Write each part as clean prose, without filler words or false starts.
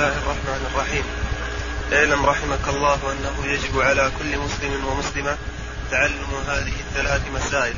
الله الرحمن الرحيم. اعلم رحمك الله أنه يجب على كل مسلم ومسلمة تعلم هذه الثلاث مسائل.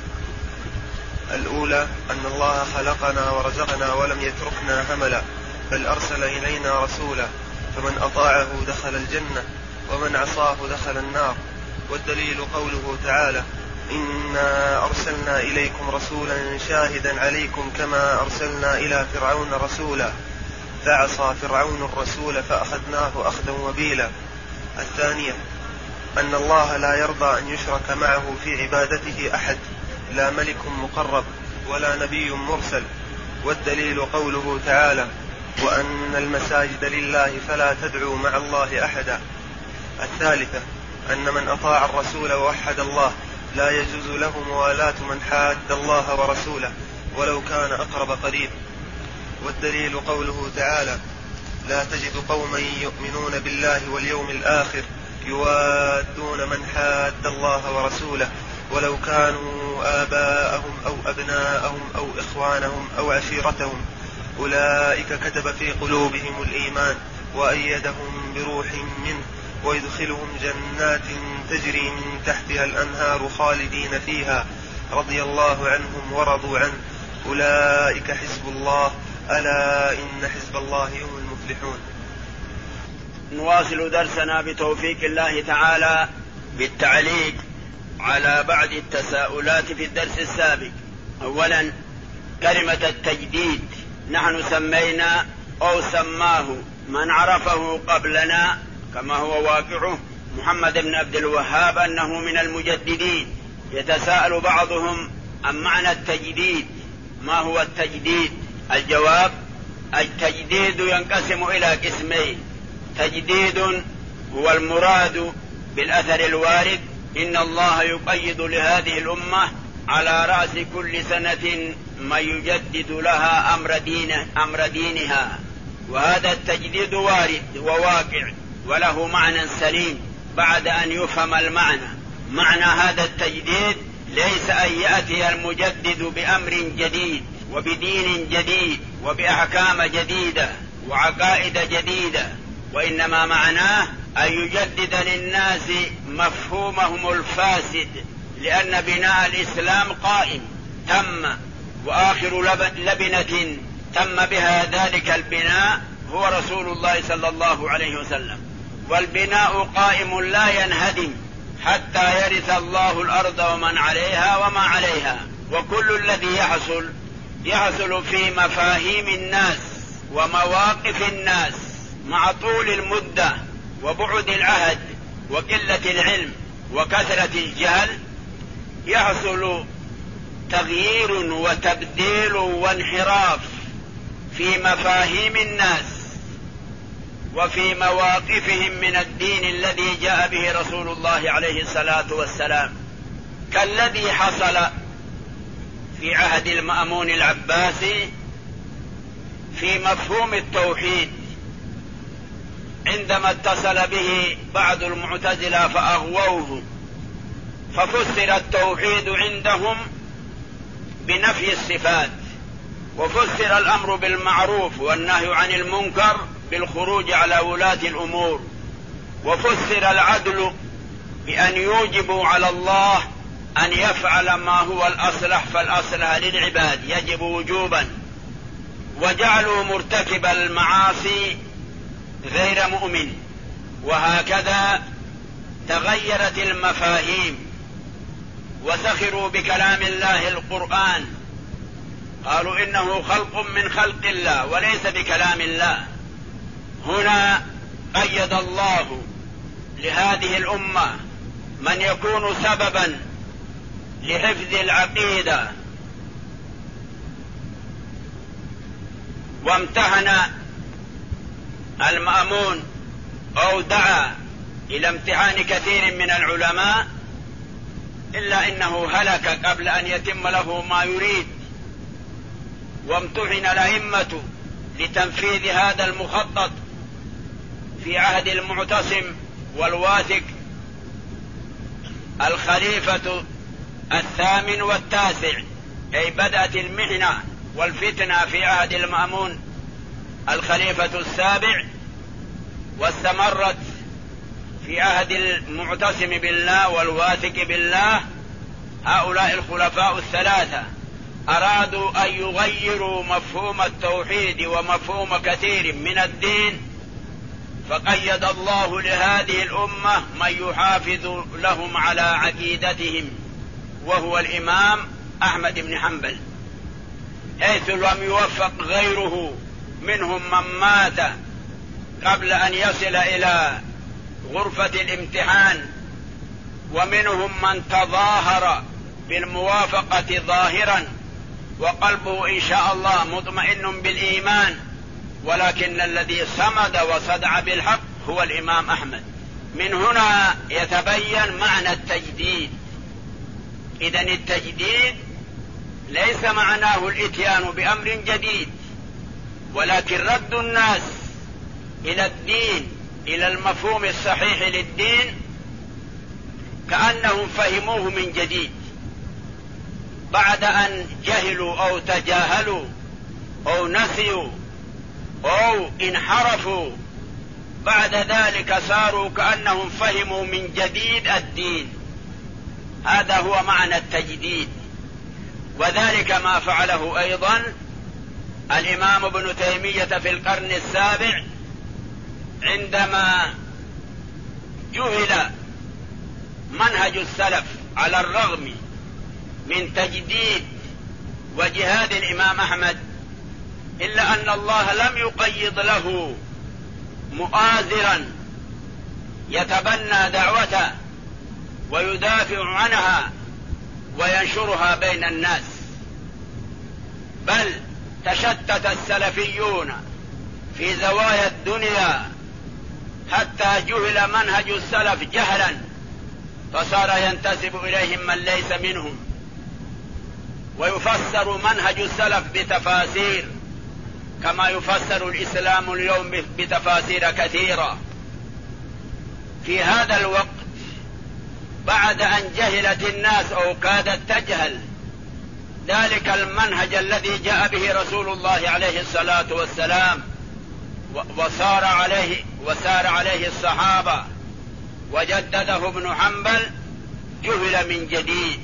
الأولى أن الله خلقنا ورزقنا ولم يتركنا هملا، بل أرسل إلينا رسولا، فمن أطاعه دخل الجنة ومن عصاه دخل النار. والدليل قوله تعالى: إنا أرسلنا إليكم رسولا شاهدا عليكم كما أرسلنا إلى فرعون رسولا، فعصى فرعون الرسول فأخذناه أخذا وبيلا. الثانية أن الله لا يرضى أن يشرك معه في عبادته أحد، لا ملك مقرب ولا نبي مرسل. والدليل قوله تعالى: وأن المساجد لله فلا تدعوا مع الله أحدا. الثالثة أن من أطاع الرسول ووحد الله لا يجوز له موالاة من حاد الله ورسوله ولو كان أقرب قريب. والدليل قوله تعالى: لا تجد قوما يؤمنون بالله واليوم الآخر يوادون من حاد الله ورسوله ولو كانوا آباءهم أو أبناءهم أو إخوانهم أو عشيرتهم، أولئك كتب في قلوبهم الإيمان وأيدهم بروح منه ويدخلهم جنات تجري من تحتها الأنهار خالدين فيها رضي الله عنهم ورضوا عنه، أولئك حزب الله، ألا إن حزب الله هم المفلحون. نواصل درسنا بتوفيق الله تعالى بالتعليق على بعض التساؤلات في الدرس السابق. أولا، كلمة التجديد نحن سمينا أو سماه من عرفه قبلنا كما هو واقعه محمد بن عبد الوهاب أنه من المجددين. يتساءل بعضهم عن معنى التجديد، ما هو التجديد؟ الجواب: التجديد ينقسم إلى قسمين. تجديد هو المراد بالأثر الوارد: إن الله يقيد لهذه الأمة على رأس كل سنة من يجدد لها أمر دينها. وهذا التجديد وارد وواقع وله معنى سليم بعد أن يفهم المعنى. معنى هذا التجديد ليس أن يأتي المجدد بأمر جديد وبدين جديد وبأحكام جديدة وعقائد جديدة، وإنما معناه أن يجدد للناس مفهومهم الفاسد، لأن بناء الإسلام قائم تم، وآخر لبنة تم بها ذلك البناء هو رسول الله صلى الله عليه وسلم. والبناء قائم لا ينهدم حتى يرث الله الأرض ومن عليها وما عليها. وكل الذي يحصل في مفاهيم الناس ومواقف الناس مع طول المدة وبعد العهد وقلة العلم وكثرة الجهل، يحصل تغيير وتبديل وانحراف في مفاهيم الناس وفي مواقفهم من الدين الذي جاء به رسول الله عليه الصلاة والسلام، كالذي حصل في عهد المأمون العباسي في مفهوم التوحيد، عندما اتصل به بعض المعتزلة فأغووه، ففسر التوحيد عندهم بنفي الصفات، وفسر الأمر بالمعروف والنهي عن المنكر بالخروج على ولاة الأمور، وفسر العدل بأن يوجبوا على الله أن يفعل ما هو الأصلح فالأصلح للعباد يجب وجوبا، وجعلوا مرتكب المعاصي غير مؤمن. وهكذا تغيرت المفاهيم وسخروا بكلام الله القرآن، قالوا إنه خلق من خلق الله وليس بكلام الله. هنا قيد الله لهذه الأمة من يكون سببا لحفظ العقيدة، وامتهن المأمون أو دعا إلى امتحان كثير من العلماء، إلا إنه هلك قبل أن يتم له ما يريد. وامتحن الأئمة لتنفيذ هذا المخطط في عهد المعتصم والواثق الخليفة 8 و9، أي بدأت المحنة والفتنة في عهد المأمون الخليفة 7، واستمرت في عهد المعتصم بالله والواثق بالله. هؤلاء الخلفاء الثلاثة أرادوا أن يغيروا مفهوم التوحيد ومفهوم كثير من الدين، فقيد الله لهذه الأمة من يحافظ لهم على عقيدتهم، وهو الإمام أحمد بن حنبل، حيث لم يوفق غيره. منهم من مات قبل أن يصل إلى غرفة الامتحان، ومنهم من تظاهر بالموافقة ظاهرا وقلبه إن شاء الله مطمئن بالإيمان، ولكن الذي صمد وصدع بالحق هو الإمام أحمد. من هنا يتبين معنى التجديد. إذن التجديد ليس معناه الإتيان بأمر جديد، ولكن رد الناس إلى الدين، إلى المفهوم الصحيح للدين، كأنهم فهموه من جديد بعد أن جهلوا أو تجاهلوا أو نسيوا أو انحرفوا. بعد ذلك صاروا كأنهم فهموا من جديد الدين. هذا هو معنى التجديد. وذلك ما فعله أيضا الإمام ابن تيمية في القرن السابع، عندما جهل منهج السلف على الرغم من تجديد وجهاد الإمام أحمد، إلا أن الله لم يقيض له مؤازرا يتبنى دعوته ويدافع عنها وينشرها بين الناس، بل تشتت السلفيون في زوايا الدنيا حتى جهل منهج السلف جهلا، فصار ينتسب إليهم من ليس منهم، ويفسر منهج السلف بتفاسير كما يفسر الإسلام اليوم بتفاسير كثيرة. في هذا الوقت بعد أن جهلت الناس أو كادت تجهل ذلك المنهج الذي جاء به رسول الله عليه الصلاة والسلام وسار عليه الصحابة وجدده ابن حنبل، جهل من جديد.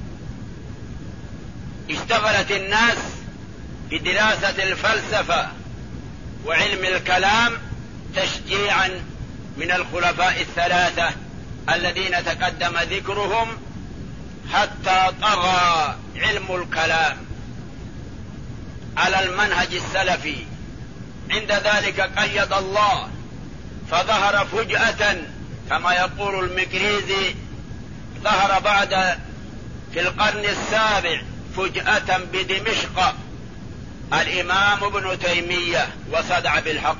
اشتغلت الناس بدراسة الفلسفة وعلم الكلام تشجيعا من الخلفاء الثلاثة الذين تقدم ذكرهم، حتى طغى علم الكلام على المنهج السلفي. عند ذلك قيد الله، فظهر فجأة كما يقول المقريزي، ظهر بعد في القرن السابع فجأة بدمشق الإمام ابن تيمية وصدع بالحق،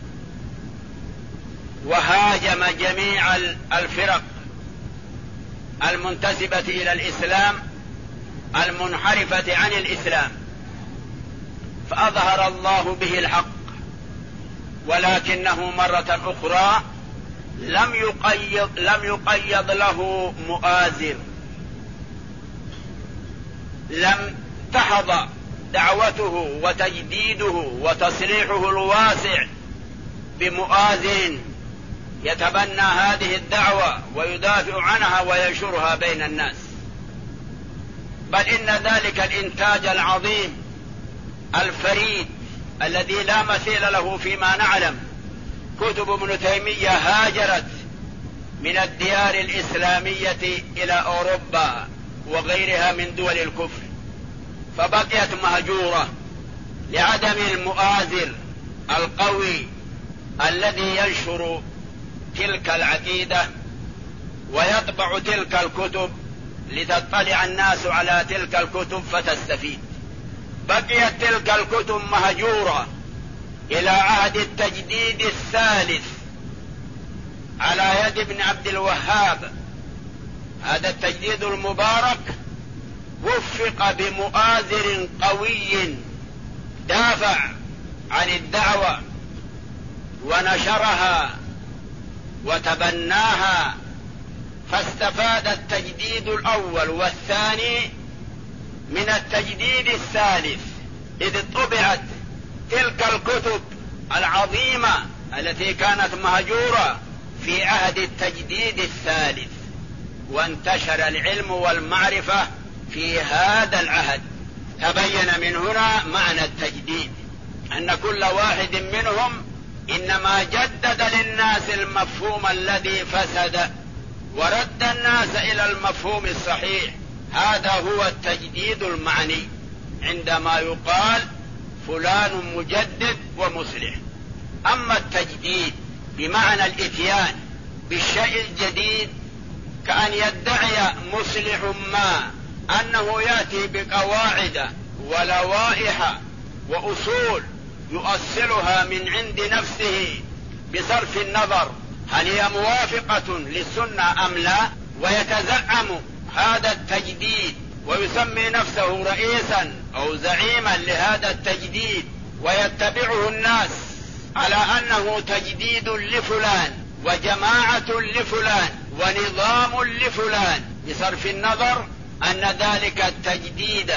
وهاجم جميع الفرق المنتسبة إلى الإسلام المنحرفة عن الإسلام، فأظهر الله به الحق، ولكنه مرة أخرى لم يقيض له مؤازر، لم تحظى دعوته وتجديده وتصريحه الواسع بمؤازر يتبنى هذه الدعوة ويدافع عنها وينشرها بين الناس، بل إن ذلك الإنتاج العظيم الفريد الذي لا مثيل له فيما نعلم، كتب ابن تيمية هاجرت من الديار الإسلامية إلى أوروبا وغيرها من دول الكفر، فبقيت مهجورة لعدم المؤازر القوي الذي ينشر تلك العقيدة ويطبع تلك الكتب لتطلع الناس على تلك الكتب فتستفيد. بقيت تلك الكتب مهجورة إلى عهد التجديد الثالث على يد ابن عبد الوهاب. هذا التجديد المبارك وفق بمؤازر قوي دافع عن الدعوة ونشرها وتبناها، فاستفاد التجديد الأول والثاني من التجديد الثالث، إذ طبعت تلك الكتب العظيمة التي كانت مهجورة في عهد التجديد الثالث، وانتشر العلم والمعرفة في هذا العهد. تبين من هنا معنى التجديد، أن كل واحد منهم إنما جدد للناس المفهوم الذي فسد ورد الناس إلى المفهوم الصحيح. هذا هو التجديد المعني عندما يقال فلان مجدد ومصلح. أما التجديد بمعنى الإتيان بالشيء الجديد، كأن يدعي مصلح ما أنه يأتي بقواعد ولوائح وأصول يؤصلها من عند نفسه بصرف النظر هل هي موافقة للسنة أم لا، ويتزعم هذا التجديد ويسمي نفسه رئيسا أو زعيما لهذا التجديد، ويتبعه الناس على أنه تجديد لفلان وجماعة لفلان ونظام لفلان، بصرف النظر أن ذلك التجديد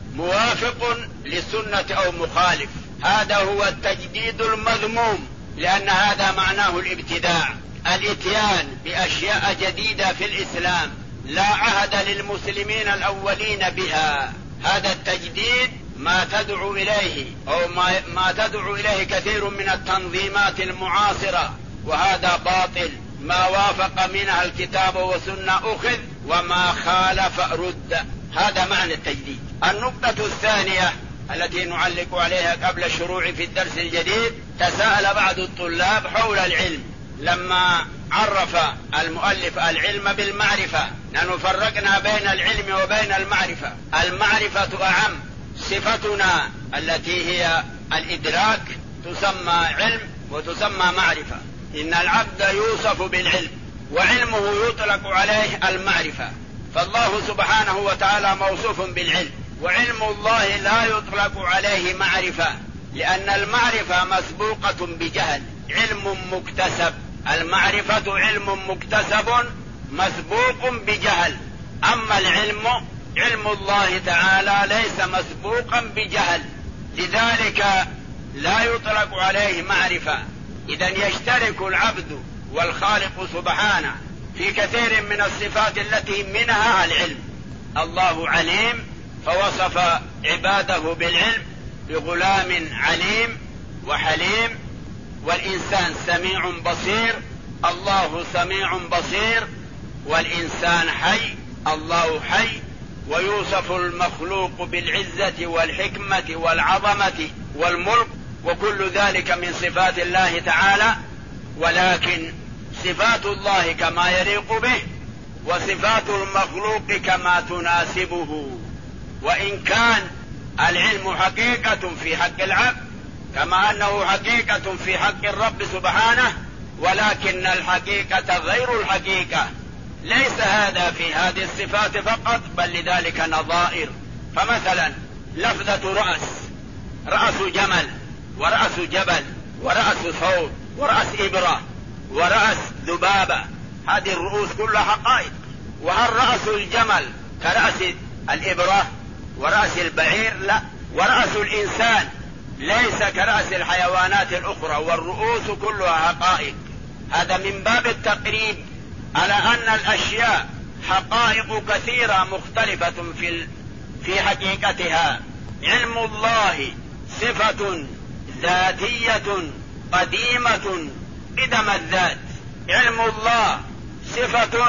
موافق للسنة أو مخالف. هذا هو التجديد المذموم، لأن هذا معناه الابتداع، الاتيان بأشياء جديدة في الإسلام لا عهد للمسلمين الأولين بها. هذا التجديد ما تدعو إليه أو ما تدعو إليه كثير من التنظيمات المعاصرة، وهذا باطل. ما وافق منها الكتاب والسنة أخذ، وما خالف رد. هذا معنى التجديد. النقطة الثانية التي نعلق عليها قبل الشروع في الدرس الجديد، تساءل بعض الطلاب حول العلم لما عرف المؤلف العلم بالمعرفة. نحن فرقنا بين العلم وبين المعرفة. المعرفة أعم، صفتنا التي هي الإدراك تسمى علم وتسمى معرفة. إن العبد يوصف بالعلم وعلمه يطلق عليه المعرفة، فالله سبحانه وتعالى موصوف بالعلم، وعلم الله لا يطلق عليه معرفة، لأن المعرفة مسبوقة بجهل، علم مكتسب. المعرفة علم مكتسب مسبوق بجهل. أما العلم، علم الله تعالى ليس مسبوقا بجهل، لذلك لا يطلق عليه معرفة. إذن يشترك العبد والخالق سبحانه في كثير من الصفات التي منها العلم. الله عليم فوصف عباده بالعلم بغلام عليم وحليم، والإنسان سميع بصير، الله سميع بصير، والإنسان حي، الله حي. ويوصف المخلوق بالعزة والحكمة والعظمة والملك، وكل ذلك من صفات الله تعالى، ولكن صفات الله كما يليق به، وصفات المخلوق كما تناسبه. وإن كان العلم حقيقة في حق العبد كما أنه حقيقة في حق الرب سبحانه، ولكن الحقيقة غير الحقيقة. ليس هذا في هذه الصفات فقط، بل لذلك نظائر. فمثلا لفظة رأس، رأس جمل ورأس جبل ورأس ثور ورأس إبرة ورأس ذبابة، هذه الرؤوس كلها حقائق. وهل رأس الجمل كرأس الإبرة ورأس البعير؟ لا. ورأس الإنسان ليس كرأس الحيوانات الأخرى، والرؤوس كلها حقائق. هذا من باب التقريب على أن الأشياء حقائق كثيرة مختلفة في حقيقتها. علم الله صفة ذاتية قديمة قدم الذات. علم الله صفة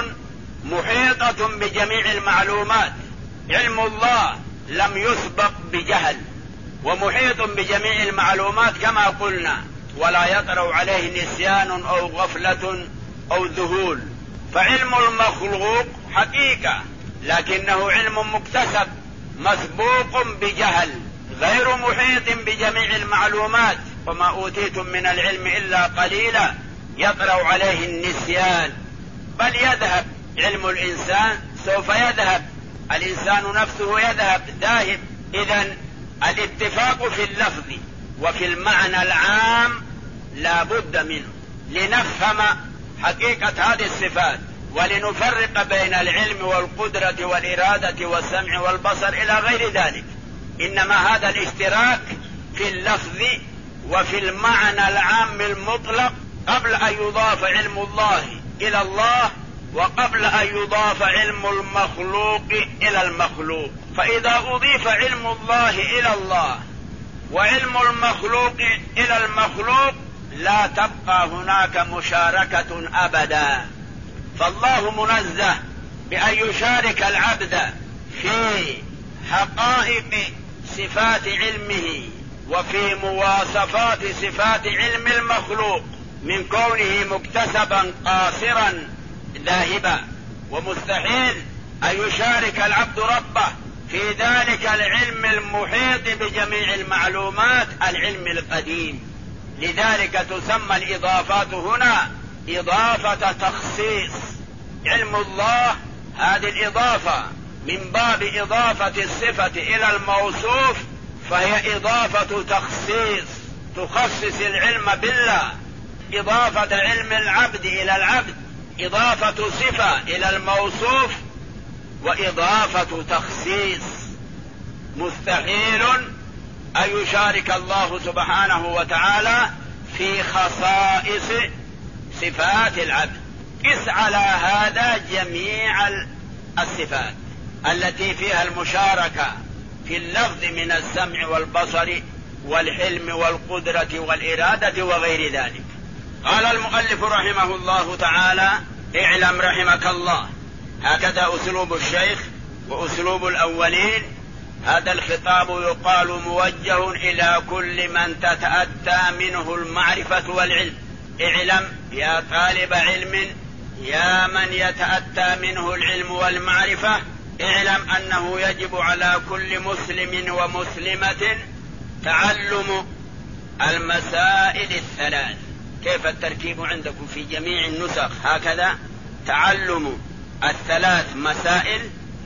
محيطة بجميع المعلومات. علم الله لم يسبق بجهل، ومحيط بجميع المعلومات كما قلنا، ولا يطرأ عليه نسيان أو غفلة أو ذهول. فعلم المخلوق حقيقة، لكنه علم مكتسب مسبوق بجهل، غير محيط بجميع المعلومات. وما أوتيتم من العلم إلا قليلا، يطرأ عليه النسيان، بل يذهب. علم الإنسان سوف يذهب، الإنسان نفسه يذهب ذاهب. إذن الاتفاق في اللفظ وفي المعنى العام لا بد منه لنفهم حقيقة هذه الصفات، ولنفرق بين العلم والقدرة والإرادة والسمع والبصر إلى غير ذلك. إنما هذا الاشتراك في اللفظ وفي المعنى العام المطلق قبل أن يضاف علم الله إلى الله، وقبل أن يضاف علم المخلوق إلى المخلوق. فإذا أضيف علم الله إلى الله وعلم المخلوق إلى المخلوق لا تبقى هناك مشاركة أبدا. فالله منزه بأن يشارك العبد في حقائق صفات علمه وفي مواصفات صفات علم المخلوق، من كونه مكتسبا قاصرا ذاهبا. ومستحيل أن يشارك العبد ربه في ذلك العلم المحيط بجميع المعلومات، العلم القديم. لذلك تسمى الإضافات هنا إضافة تخصيص. علم الله هذه الإضافة من باب إضافة الصفة إلى الموصوف، فهي إضافة تخصيص تخصص العلم بالله. إضافة علم العبد إلى العبد إضافة صفة إلى الموصوف وإضافة تخصيص. مستحيل أن يشارك الله سبحانه وتعالى في خصائص صفات العبد. قس على هذا جميع الصفات التي فيها المشاركة في اللفظ من السمع والبصر والحلم والقدرة والإرادة وغير ذلك. قال المؤلف رحمه الله تعالى: اعلم رحمك الله. هكذا أسلوب الشيخ وأسلوب الأولين. هذا الخطاب يقال موجه إلى كل من تتأتى منه المعرفة والعلم. اعلم يا طالب علم، يا من يتأتى منه العلم والمعرفة، اعلم أنه يجب على كل مسلم ومسلمة تعلم المسائل الثلاث. كيف التركيب عندكم في جميع النسخ؟ هكذا تعلم الثلاث مسائل.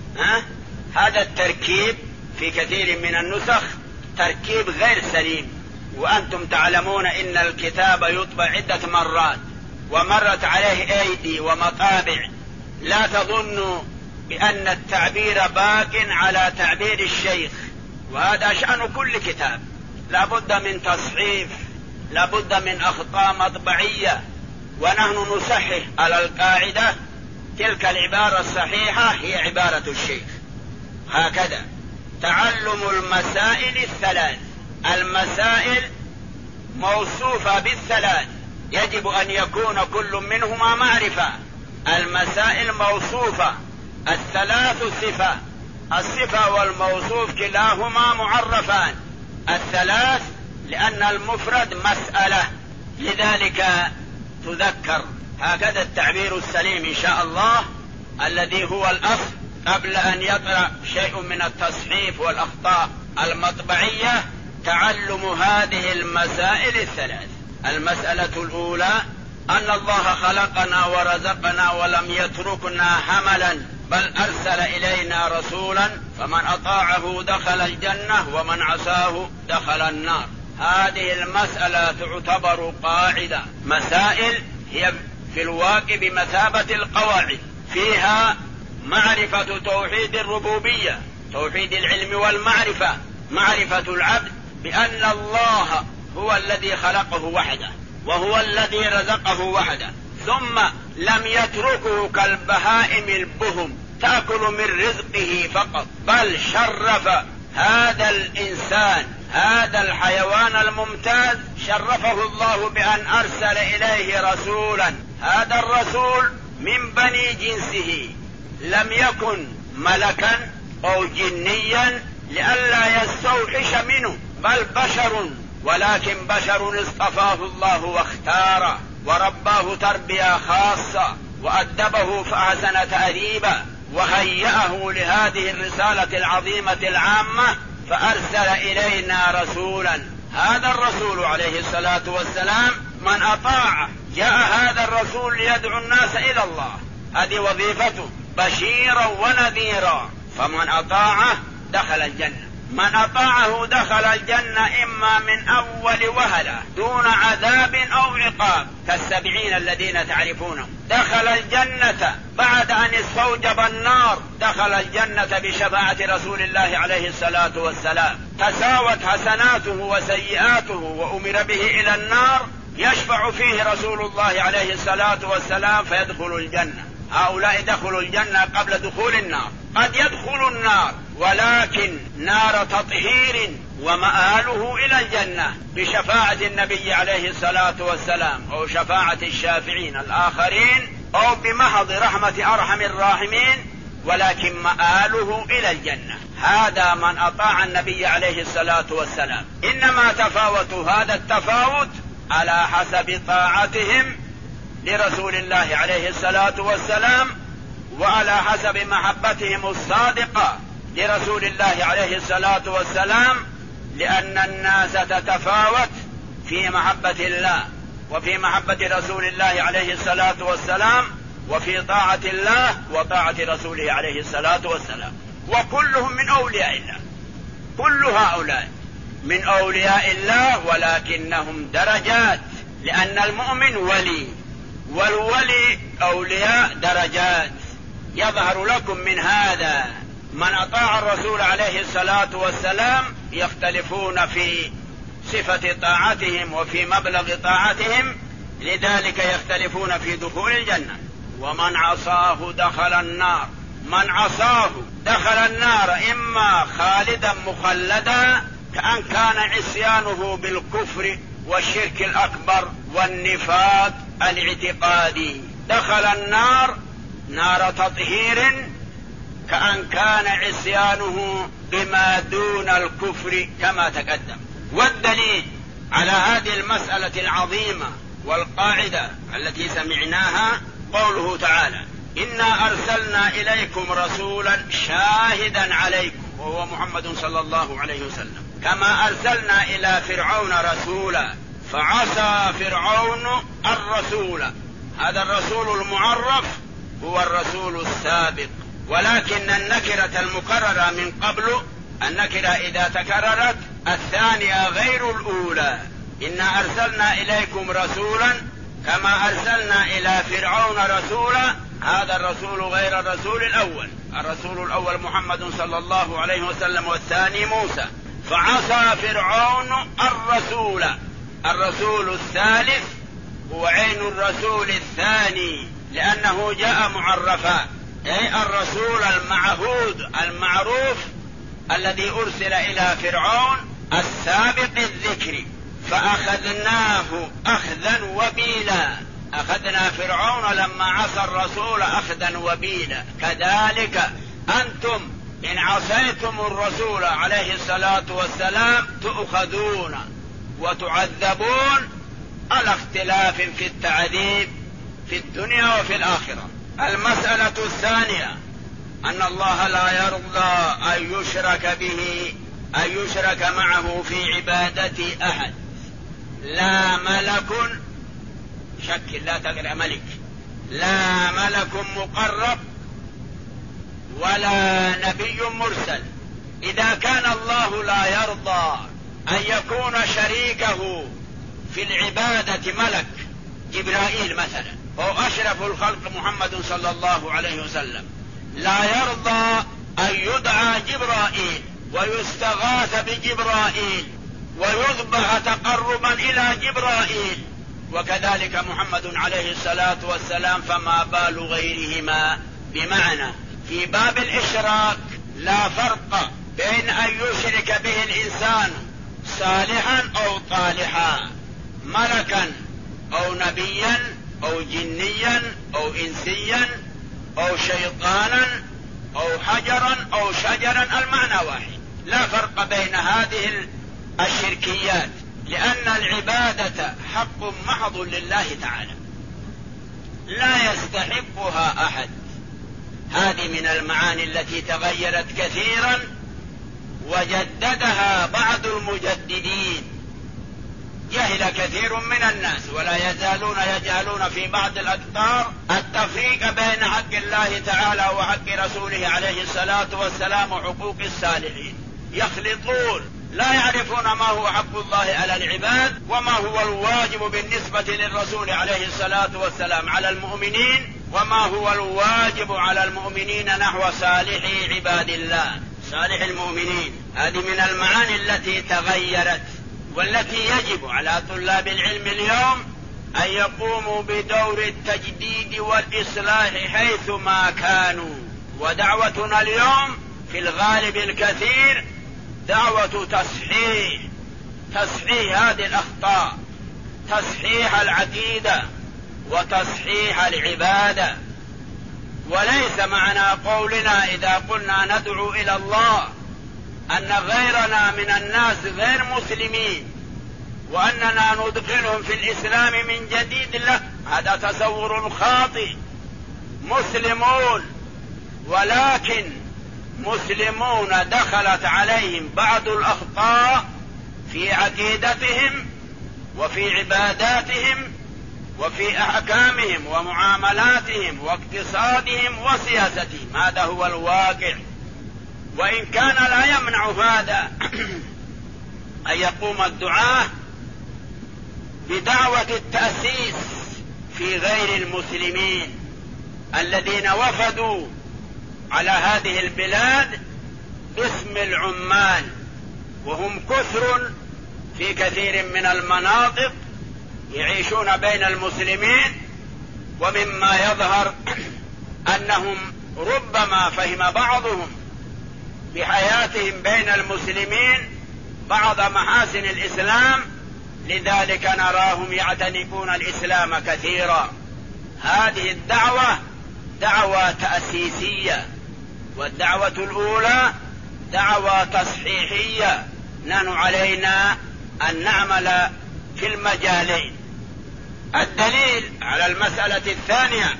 هذا التركيب في كثير من النسخ تركيب غير سليم، وأنتم تعلمون إن الكتاب يطبع عدة مرات ومرت عليه أيدي ومطابع. لا تظنوا بأن التعبير باق على تعبير الشيخ، وهذا شأن كل كتاب. لا بد من تصحيف، لا بد من أخطاء مطبعية، ونحن نصحح على القاعدة تلك العبارة الصحيحة هي عبارة الشيخ. هكذا تعلم المسائل الثلاث. المسائل موصوفة بالثلاث، يجب أن يكون كل منهما معرفة. المسائل موصوفة، الثلاث صفة، الصفة والموصوف كلاهما معرفان. الثلاث لأن المفرد مسألة، لذلك تذكر. هكذا التعبير السليم إن شاء الله الذي هو الأصل قبل أن يطرأ شيء من التصحيف والأخطاء المطبعية. تعلم هذه المسائل الثلاث. المسألة الأولى أن الله خلقنا ورزقنا ولم يتركنا هملا، بل أرسل إلينا رسولا، فمن أطاعه دخل الجنة ومن عصاه دخل النار. هذه المسألة تعتبر قاعدة. مسائل هي في الواقع بمثابة القواعد، فيها معرفة توحيد الربوبية، توحيد العلم والمعرفة، معرفة العبد بأن الله هو الذي خلقه وحده وهو الذي رزقه وحده، ثم لم يتركه كالبهائم البهم تأكل من رزقه فقط، بل شرف هذا الإنسان، هذا الحيوان الممتاز، شرفه الله بأن أرسل إليه رسولا. هذا الرسول من بني جنسه، لم يكن ملكا أو جنيا لئلا يستوحش منه، بل بشر، ولكن بشر اصطفاه الله واختاره ورباه تربية خاصة وأدبه فأحسن تأديبه وهيأه لهذه الرسالة العظيمة العامة، فأرسل إلينا رسولا. هذا الرسول عليه الصلاة والسلام من أطاعه جاء هذا الرسول ليدعو الناس إلى الله، هذه وظيفته، بشيرا ونذيرا، فمن أطاعه دخل الجنة. من أطاعه دخل الجنة إما من أول وهلة دون عذاب أو عقاب، كالسبعين الذين تعرفونهم. دخل الجنة بعد أن استوجب النار، دخل الجنة بشفاعة رسول الله عليه الصلاة والسلام، تساوت حسناته وسيئاته وأمر به إلى النار، يشفع فيه رسول الله عليه الصلاة والسلام فيدخل الجنة. هؤلاء دخلوا الجنة قبل دخول النار. قد يدخل النار ولكن نار تطهير ومآله إلى الجنة بشفاعة النبي عليه الصلاة والسلام أو شفاعة الشافعين الآخرين أو بمحض رحمة أرحم الراحمين، ولكن مآله إلى الجنة. هذا من أطاع النبي عليه الصلاة والسلام. إنما تفاوتوا هذا التفاوت على حسب طاعتهم لرسول الله عليه الصلاة والسلام، وعلى حسب محبتهم الصادقة لرسول الله عليه الصلاة والسلام، لأن الناس تتفاوت في محبة الله وفي محبة رسول الله عليه الصلاة والسلام وفي طاعة الله وطاعة رسوله عليه الصلاة والسلام. وكلهم من أولياء الله، كل هؤلاء من أولياء الله، ولكنهم درجات، لأن المؤمن ولي والولي أولياء درجات. يظهر لكم من هذا من أطاع الرسول عليه الصلاة والسلام يختلفون في صفة طاعتهم وفي مبلغ طاعتهم، لذلك يختلفون في دخول الجنة. ومن عصاه دخل النار، من عصاه دخل النار إما خالدا مخلدا كأن كان عصيانه بالكفر والشرك الأكبر والنفاق الاعتقادي، دخل النار نار تطهير كأن كان عصيانه بما دون الكفر كما تقدم. والدليل على هذه المسألة العظيمة والقاعدة التي سمعناها قوله تعالى: إنا أرسلنا إليكم رسولا شاهدا عليكم، وهو محمد صلى الله عليه وسلم، كما أرسلنا إلى فرعون رسولا فعصى فرعون الرسول. هذا الرسول المعرف هو الرسول السابق، ولكن النكرة المكررة من قبل، النكرة إذا تكررت الثانية غير الأولى. إنا أرسلنا إليكم رسولا كما أرسلنا إلى فرعون رسولا، هذا الرسول غير الرسول الأول. الرسول الأول محمد صلى الله عليه وسلم، والثاني موسى. فعصى فرعون الرسول، الرسول الثالث هو عين الرسول الثاني، لأنه جاء معرفا، أي الرسول المعهود المعروف الذي أرسل إلى فرعون السابق الذكر، فأخذناه أخذا وبيلا. أخذنا فرعون لما عصى الرسول أخذا وبيلا، كذلك أنتم إن عصيتم الرسول عليه الصلاة والسلام تؤخذون وتعذبون على اختلاف في التعذيب في الدنيا وفي الآخرة. المسألة الثانية أن الله لا يرضى أن يشرك معه في عبادة أحد، لا ملك، شك لا تقرأ ملك، لا ملك مقرب ولا نبي مرسل. إذا كان الله لا يرضى أن يكون شريكه في العبادة ملك، جبرائيل مثلا، هو أشرف الخلق محمد صلى الله عليه وسلم، لا يرضى أن يدعى جبرائيل ويستغاث بجبرائيل ويذبح تقربا إلى جبرائيل، وكذلك محمد عليه الصلاة والسلام، فما بال غيرهما. بمعنى في باب الإشراك لا فرق بين أن يشرك به الإنسان صالحا أو طالحا، ملكا أو نبيا أو جنيا أو إنسيا أو شيطانا أو حجرا أو شجرا، المعنى واحد، لا فرق بين هذه الشركيات، لأن العبادة حق محض لله تعالى لا يستحقها أحد. هذه من المعاني التي تغيرت كثيرا وجددها بعض المجددين. جهل كثير من الناس ولا يزالون يجهلون في بعض الأقطار التفريق بين حق الله تعالى وحق رسوله عليه الصلاة والسلام وحقوق الصالحين. يخلطون، لا يعرفون ما هو حق الله على العباد وما هو الواجب بالنسبة للرسول عليه الصلاة والسلام على المؤمنين، وما هو الواجب على المؤمنين نحو صالح عباد الله، صالح المؤمنين. هذه من المعاني التي تغيرت، والتي يجب على طلاب العلم اليوم أن يقوموا بدور التجديد والإصلاح حيثما كانوا. ودعوتنا اليوم في الغالب الكثير دعوة تصحيح هذه الأخطاء، تصحيح العقيدة وتصحيح العبادة. وليس معنى قولنا إذا قلنا ندعو إلى الله أن غيرنا من الناس غير مسلمين وأننا ندخلهم في الإسلام من جديد، لا، هذا تصور خاطئ. مسلمون، ولكن مسلمون دخلت عليهم بعض الأخطاء في عقيدتهم وفي عباداتهم وفي أحكامهم ومعاملاتهم واقتصادهم وسياستهم. هذا هو الواقع. وإن كان لا يمنع هذا أن يقوم الدعاة بدعوة التأسيس في غير المسلمين الذين وفدوا على هذه البلاد باسم العمال، وهم كثر في كثير من المناطق يعيشون بين المسلمين. ومما يظهر أنهم ربما فهم بعضهم بحياتهم بين المسلمين بعض محاسن الإسلام، لذلك نراهم يعتنقون الإسلام كثيرا. هذه الدعوة دعوة تأسيسية، والدعوة الأولى دعوة تصحيحية. نحن علينا أن نعمل في المجالين. الدليل على المسألة الثانية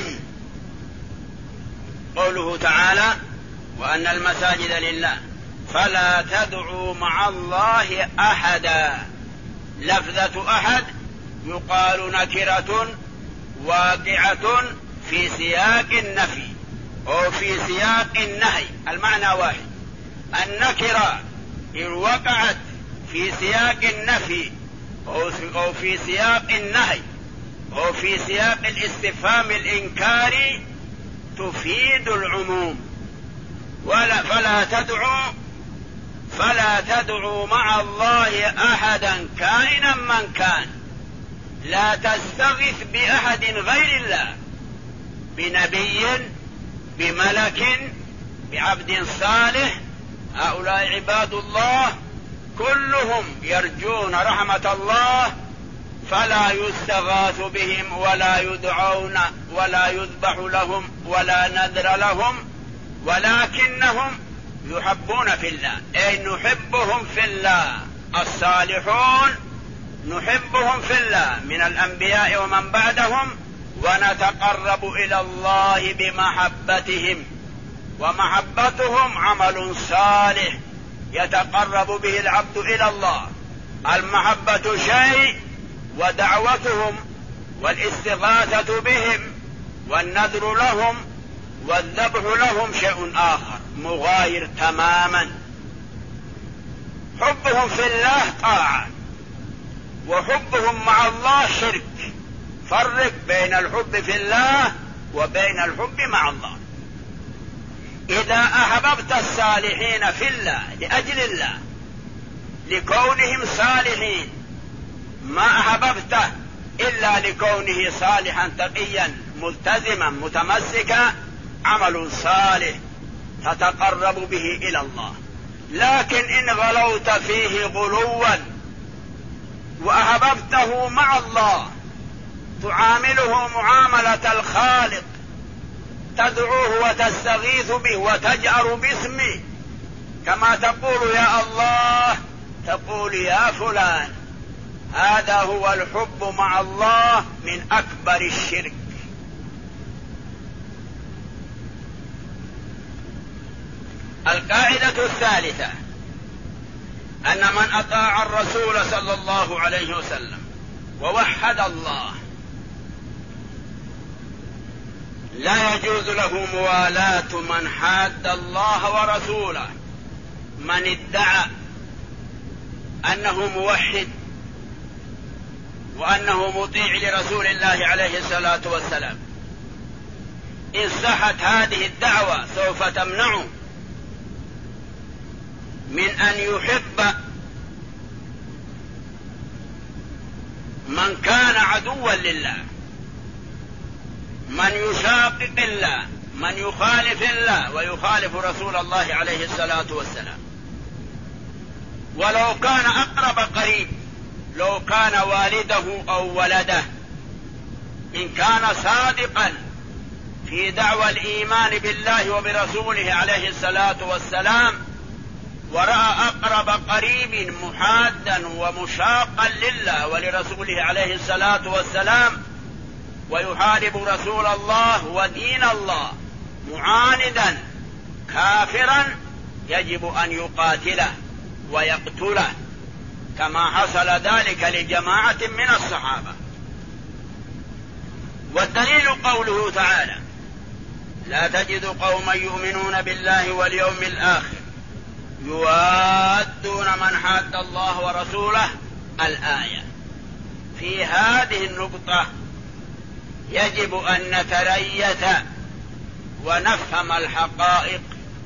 قوله تعالى: وأن المساجد لله فلا تدعوا مع الله أحدا. لفظة أحد يقال نكرة واقعة في سياق النفي أو في سياق النهي، المعنى واحد. النكرة إن وقعت في سياق النفي أو في سياق النهي أو في سياق الاستفهام الإنكاري تفيد العموم. فلا تدعوا مع الله أحدا كائنا من كان. لا تستغث بأحد غير الله، بنبي، بملك، بعبد صالح. هؤلاء عباد الله كلهم يرجون رحمة الله، فلا يستغاث بهم ولا يدعون ولا يذبح لهم ولا نذر لهم، ولكنهم يحبون في الله، أي نحبهم في الله. الصالحون نحبهم في الله من الأنبياء ومن بعدهم، ونتقرب إلى الله بمحبتهم، ومحبتهم عمل صالح يتقرب به العبد إلى الله. المحبة شيء، ودعوتهم والاستغاثة بهم والنذر لهم والذبح لهم شيء آخر مغاير تماما. حبهم في الله طاعة، وحبهم مع الله شرك. فرق بين الحب في الله وبين الحب مع الله. إذا أحببت الصالحين في الله لأجل الله لكونهم صالحين، ما أحببته إلا لكونه صالحا تقيا ملتزما متمسكا، عمل صالح تتقرب به إلى الله. لكن إن غلوت فيه غلوا وأحببته مع الله، تعامله معاملة الخالق، تدعوه وتستغيث به وتجأر باسمه، كما تقول يا الله تقول يا فلان. هذا هو الحب مع الله من أكبر الشرك. القاعدة الثالثة أن من أطاع الرسول صلى الله عليه وسلم ووحد الله لا يجوز له موالاة من حاد الله ورسوله من ادعى أنه موحد وأنه مطيع لرسول الله عليه الصلاة والسلام، إن صحت هذه الدعوة سوف تمنعه من أن يحب من كان عدوا لله، من يشاقق الله، من يخالف الله ويخالف رسول الله عليه الصلاة والسلام. ولو كان أقرب قريب، لو كان والده أو ولده، إن كان صادقا في دعوى الإيمان بالله وبرسوله عليه الصلاة والسلام، ورأى أقرب قريب محادا ومشاقا لله ولرسوله عليه الصلاة والسلام ويحارب رسول الله ودين الله معاندا كافرا، يجب أن يقاتله ويقتله، كما حصل ذلك لجماعة من الصحابة. والدليل قوله تعالى: لا تجد قوما يؤمنون بالله واليوم الآخر يوادون من حاد الله ورسوله. الآية. في هذه النقطة يجب أن نتريث ونفهم الحقائق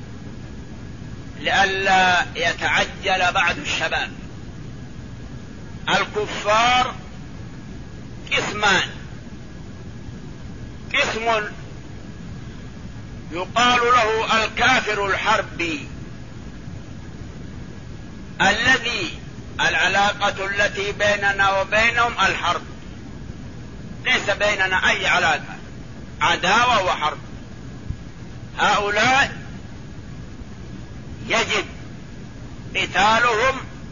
لئلا يتعجل بعض الشباب. الكفار قسمان: قسم يقال له الكافر الحربي، الذي العلاقة التي بيننا وبينهم الحرب، ليس بيننا أي علاقة، عداوة وحرب. هؤلاء يجب قتالهم،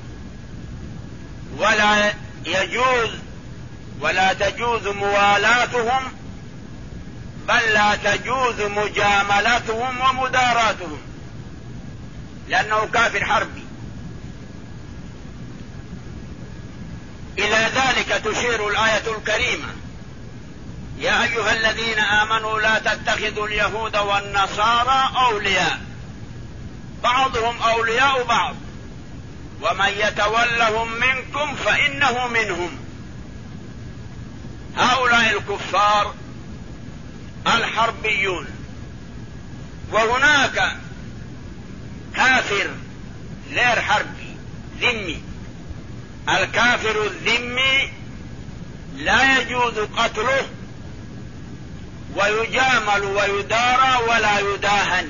ولا تجوز موالاتهم، بل لا تجوز مجاملتهم ومداراتهم، لأنه كافر حربي. إلى ذلك تشير الآية الكريمة: يا أيها الذين آمنوا لا تتخذوا اليهود والنصارى أولياء بعضهم أولياء بعض ومن يتولهم منكم فإنه منهم. هؤلاء الكفار الحربيون. وهناك كافر غير حربي ذمي. الكافر الذمي لا يجوز قتله ويجامل ويدارى ولا يداهن،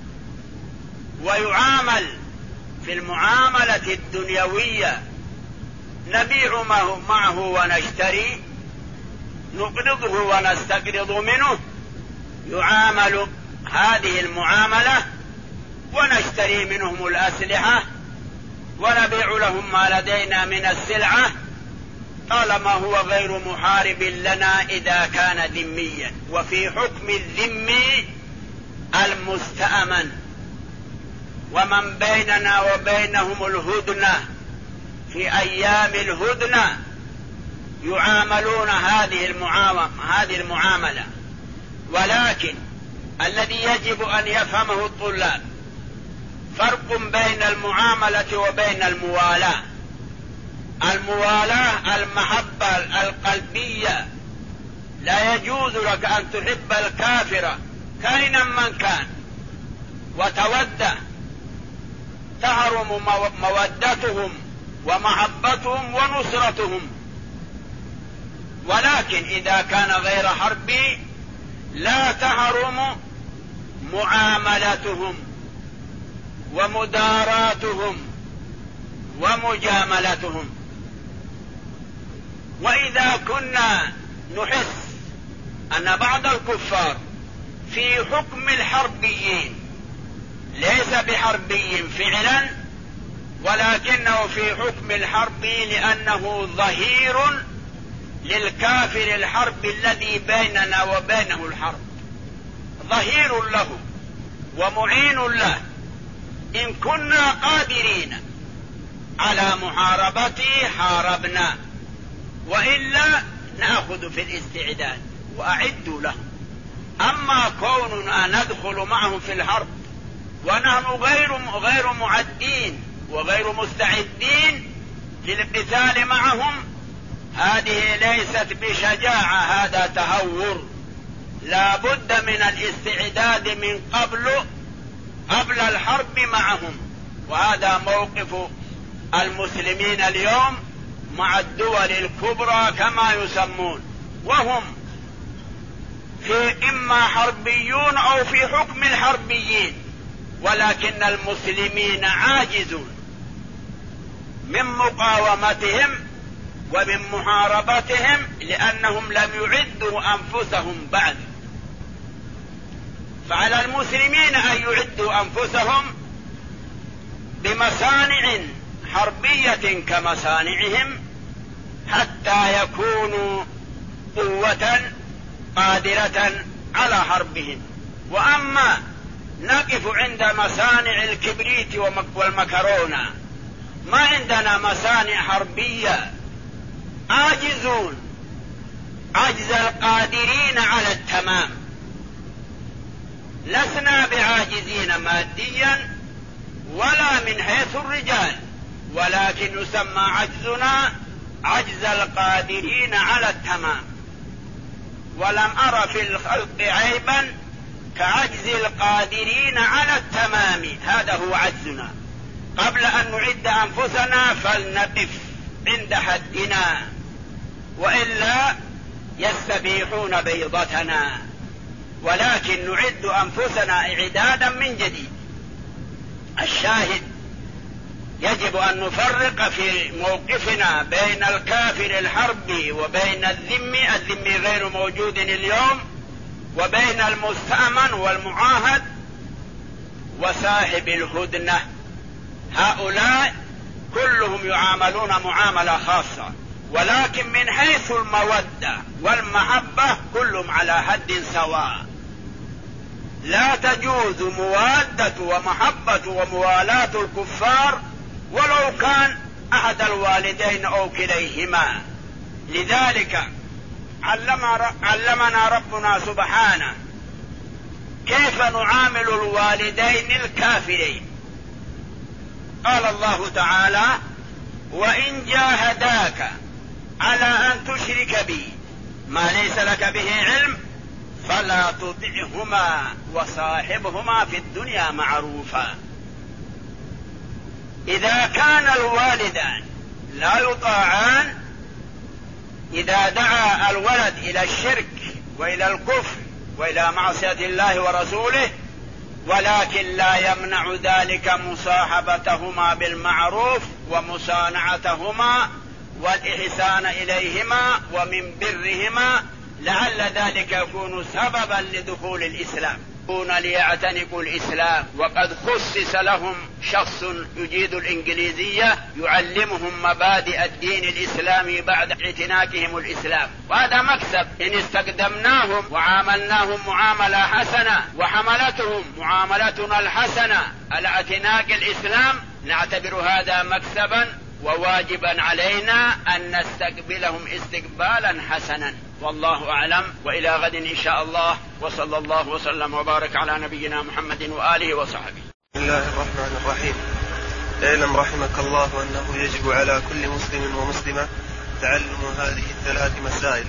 ويعامل في المعاملة الدنيوية، نبيع معه ونشتري، نقرضه ونستقرض منه، يعامل هذه المعاملة، ونشتري منهم الأسلحة ونبيع لهم ما لدينا من السلعة، طالما هو غير محارب لنا إذا كان ذميا. وفي حكم الذمي المستأمن، ومن بيننا وبينهم الهدنة، في أيام الهدنة يعاملون هذه المعاملة. ولكن الذي يجب أن يفهمه الطلاب فرق بين المعاملة وبين الموالاة. الموالاة المحبة القلبية، لا يجوز لك أن تحب الكافر كائنا من كان وتوده، تحرم مودتهم ومحبتهم ونصرتهم. ولكن إذا كان غير حربي لا تحرم معاملتهم ومداراتهم ومجاملتهم. وإذا كنا نحس أن بعض الكفار في حكم الحربيين ليس بحربي فعلا، ولكنه في حكم الحربي لأنه ظهير للكافر الحرب الذي بيننا وبينه الحرب، ظهير له ومعين له. إن كنا قادرين على محاربته حاربنا، وإلا نأخذ في الاستعداد وأعدوا له. أما كوننا ندخل معهم في الحرب ونحن غير معدين وغير مستعدين للقتال معهم، هذه ليست بشجاعة، هذا تهور. لا بد من الاستعداد من قبل الحرب معهم. وهذا موقف المسلمين اليوم مع الدول الكبرى كما يسمون، وهم في إما حربيون أو في حكم الحربيين، ولكن المسلمين عاجزون من مقاومتهم ومن محاربتهم، لأنهم لم يعدوا أنفسهم بعد. فعلى المسلمين أن يعدوا أنفسهم بمصانع حربية كمصانعهم حتى يكونوا قوة قادرة على حربهم. وأما نقف عند مصانع الكبريت والمكرونة، ما عندنا مصانع حربية، عاجزون عجز القادرين على التمام. لسنا بعاجزين ماديا ولا من حيث الرجال، ولكن يسمى عجزنا عجز القادرين على التمام. ولم أر في الخلق عيبا كعجز القادرين على التمام، هذا هو عجزنا. قبل أن نعد أنفسنا فلنقف عند حدنا، وإلا يستبيحون بيضتنا. ولكن نعد أنفسنا إعدادا من جديد. الشاهد يجب أن نفرق في موقفنا بين الكافر الحربي وبين الذمي غير موجود اليوم، وبين المستأمن والمعاهد وصاحب الهدنة. هؤلاء كلهم يعاملون معاملة خاصة، ولكن من حيث المودة والمحبة كلهم على حد سواء. لا تجوز موادة ومحبة وموالاة الكفار ولو كان أحد الوالدين أو كليهما. لذلك علمنا ربنا سبحانه كيف نعامل الوالدين الكافرين. قال الله تعالى: وإن جاهداك على أن تشرك بي ما ليس لك به علم فلا تطعهما وصاحبهما في الدنيا معروفا. إذا كان الوالدان لا يطاعان، إذا دعا الولد إلى الشرك وإلى الكفر وإلى معصية الله ورسوله، ولكن لا يمنع ذلك مصاحبتهما بالمعروف ومصانعتهما والإحسان إليهما ومن برهما، لعل ذلك يكون سببا لدخول الإسلام، يكون ليعتنقوا الإسلام. وقد خصص لهم شخص يجيد الإنجليزية يعلمهم مبادئ الدين الإسلامي بعد اعتناقهم الإسلام، وهذا مكسب. إن استخدمناهم وعاملناهم معاملة حسنة وحملتهم معاملتنا الحسنة على اعتناق الإسلام، نعتبر هذا مكسبا، وواجبا علينا أن نستقبلهم استقبالا حسنا. والله أعلم، وإلى غد إن شاء الله، وصلى الله وسلم وبارك على نبينا محمد وآله وصحبه. بسم الله الرحمن الرحيم. اعلم رحمك الله أنه يجب على كل مسلم ومسلمة تعلم هذه الثلاث مسائل.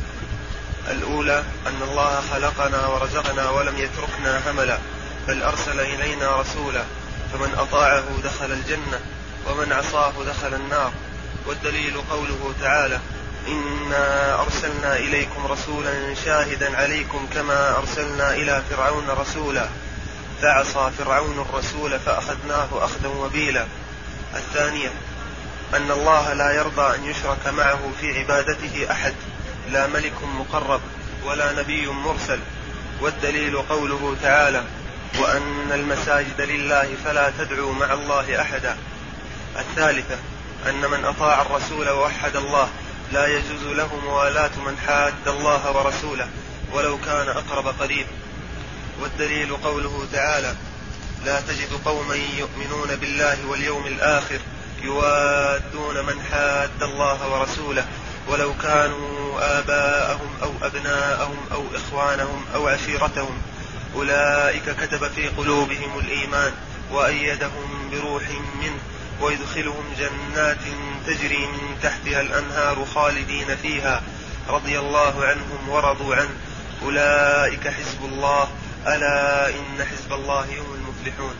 الأولى أن الله خلقنا ورزقنا ولم يتركنا هملا، بل أرسل إلينا رسولا، فمن أطاعه دخل الجنة ومن عصاه دخل النار. والدليل قوله تعالى: إنا أرسلنا إليكم رسولا شاهدا عليكم كما أرسلنا إلى فرعون رسولا فعصى فرعون الرسول فأخذناه أخذا وبيلا. الثانية أن الله لا يرضى أن يشرك معه في عبادته أحد، لا ملك مقرب ولا نبي مرسل. والدليل قوله تعالى: وأن المساجد لله فلا تدعوا مع الله أحدا. الثالثة أن من أطاع الرسول ووحد الله لا يجوز له موالاة من حاد الله ورسوله ولو كان أقرب قريب. والدليل قوله تعالى: لا تجد قوما يؤمنون بالله واليوم الآخر يوادون من حاد الله ورسوله ولو كانوا آباءهم أو أبناءهم أو إخوانهم أو عشيرتهم أولئك كتب في قلوبهم الإيمان وأيدهم بروح منه ويدخلهم جنات تجري من تحتها الأنهار خالدين فيها رضي الله عنهم ورضوا عنه أولئك حزب الله ألا إن حزب الله هم المفلحون.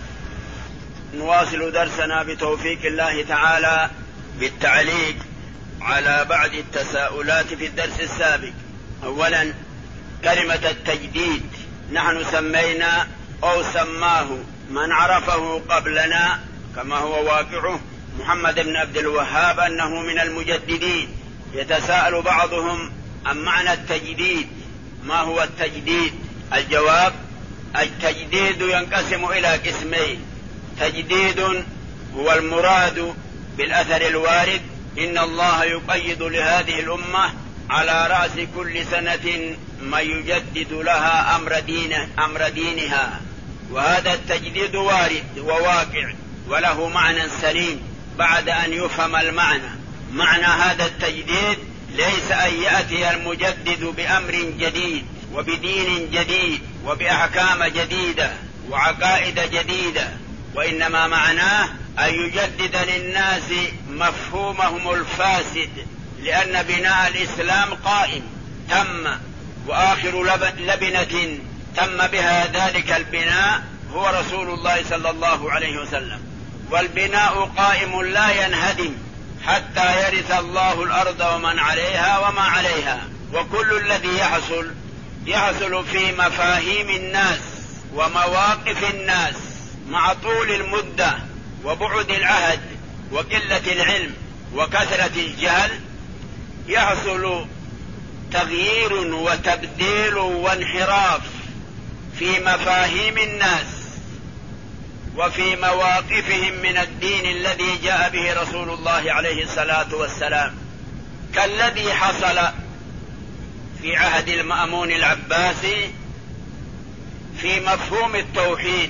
نواصل درسنا بتوفيق الله تعالى بالتعليق على بعض التساؤلات في الدرس السابق. أولا كلمة التجديد نحن سمينا أو سماه من عرفه قبلنا كما هو واقعه محمد بن عبد الوهاب أنه من المجددين. يتساءل بعضهم عن معنى التجديد، ما هو التجديد؟ الجواب: التجديد ينقسم إلى قسمين. تجديد هو المراد بالأثر الوارد إن الله يقيد لهذه الأمة على رأس كل سنة ما يجدد لها أمر دينها، وهذا التجديد وارد وواقع وله معنى سليم بعد أن يفهم المعنى. معنى هذا التجديد ليس أن يأتي المجدد بأمر جديد وبدين جديد وبأحكام جديدة وعقائد جديدة، وإنما معناه أن يجدد للناس مفهومهم الفاسد، لأن بناء الإسلام قائم تم، وآخر لبنة تم بها ذلك البناء هو رسول الله صلى الله عليه وسلم، والبناء قائم لا ينهدم حتى يرث الله الأرض ومن عليها وما عليها. وكل الذي يحصل في مفاهيم الناس ومواقف الناس مع طول المدة وبعد العهد وقلة العلم وكثرة الجهل يحصل تغيير وتبديل وانحراف في مفاهيم الناس وفي مواقفهم من الدين الذي جاء به رسول الله عليه الصلاة والسلام، كالذي حصل في عهد المأمون العباسي في مفهوم التوحيد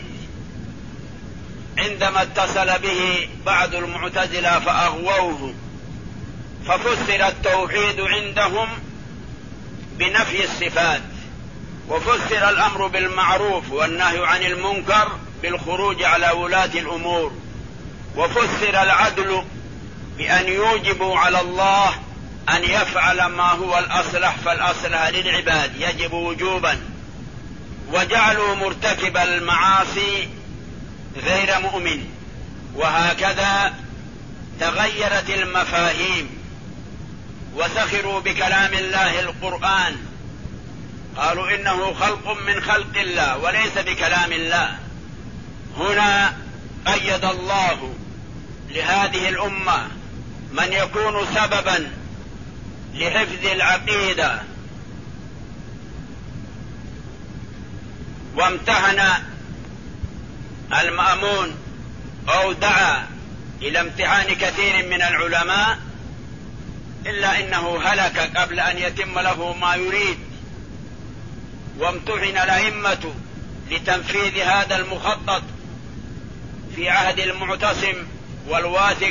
عندما اتصل به بعض المعتزلة فأغووه، ففسر التوحيد عندهم بنفي الصفات، وفسر الأمر بالمعروف والنهي عن المنكر بالخروج على ولاة الأمور، وفسر العدل بأن يوجبوا على الله أن يفعل ما هو الأصلح فالأصلح للعباد يجب وجوبا، وجعلوا مرتكب المعاصي غير مؤمن. وهكذا تغيرت المفاهيم وسخروا بكلام الله القرآن، قالوا إنه خلق من خلق الله وليس بكلام الله. هنا قيد الله لهذه الأمة من يكون سببا لحفظ العقيدة، وامتهن المأمون أو دعا إلى امتحان كثير من العلماء، إلا إنه هلك قبل أن يتم له ما يريد، وامتحن الأئمة لتنفيذ هذا المخطط في عهد المعتصم والواثق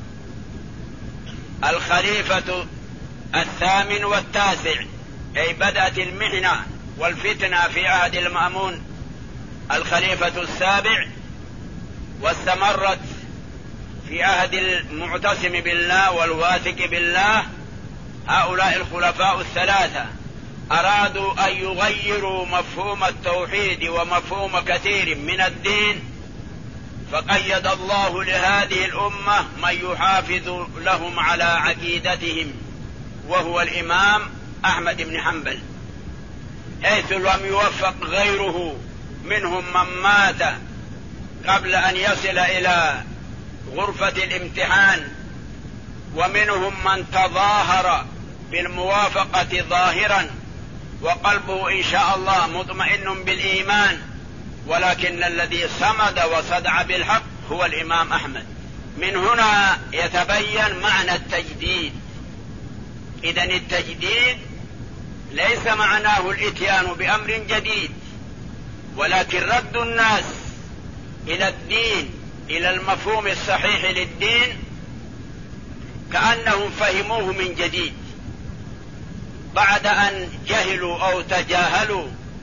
الخليفة 8 و9، أي بدأت المحنة والفتنة في عهد المأمون الخليفة 7، واستمرت في عهد المعتصم بالله والواثق بالله. هؤلاء الخلفاء 3 أرادوا أن يغيروا مفهوم التوحيد ومفهوم كثير من الدين، فقيد الله لهذه الأمة من يحافظ لهم على عقيدتهم، وهو الإمام أحمد بن حنبل، حيث لم يوفق غيره منهم من مات قبل أن يصل إلى غرفة الامتحان، ومنهم من تظاهر بالموافقة ظاهرا وقلبه إن شاء الله مطمئن بالإيمان، ولكن الذي صمد وصدع بالحق هو الإمام أحمد. من هنا يتبين معنى التجديد. إذن التجديد ليس معناه الإتيان بأمر جديد، ولكن رد الناس إلى الدين، إلى المفهوم الصحيح للدين، كأنهم فهموه من جديد بعد أن جهلوا أو تجاهلوا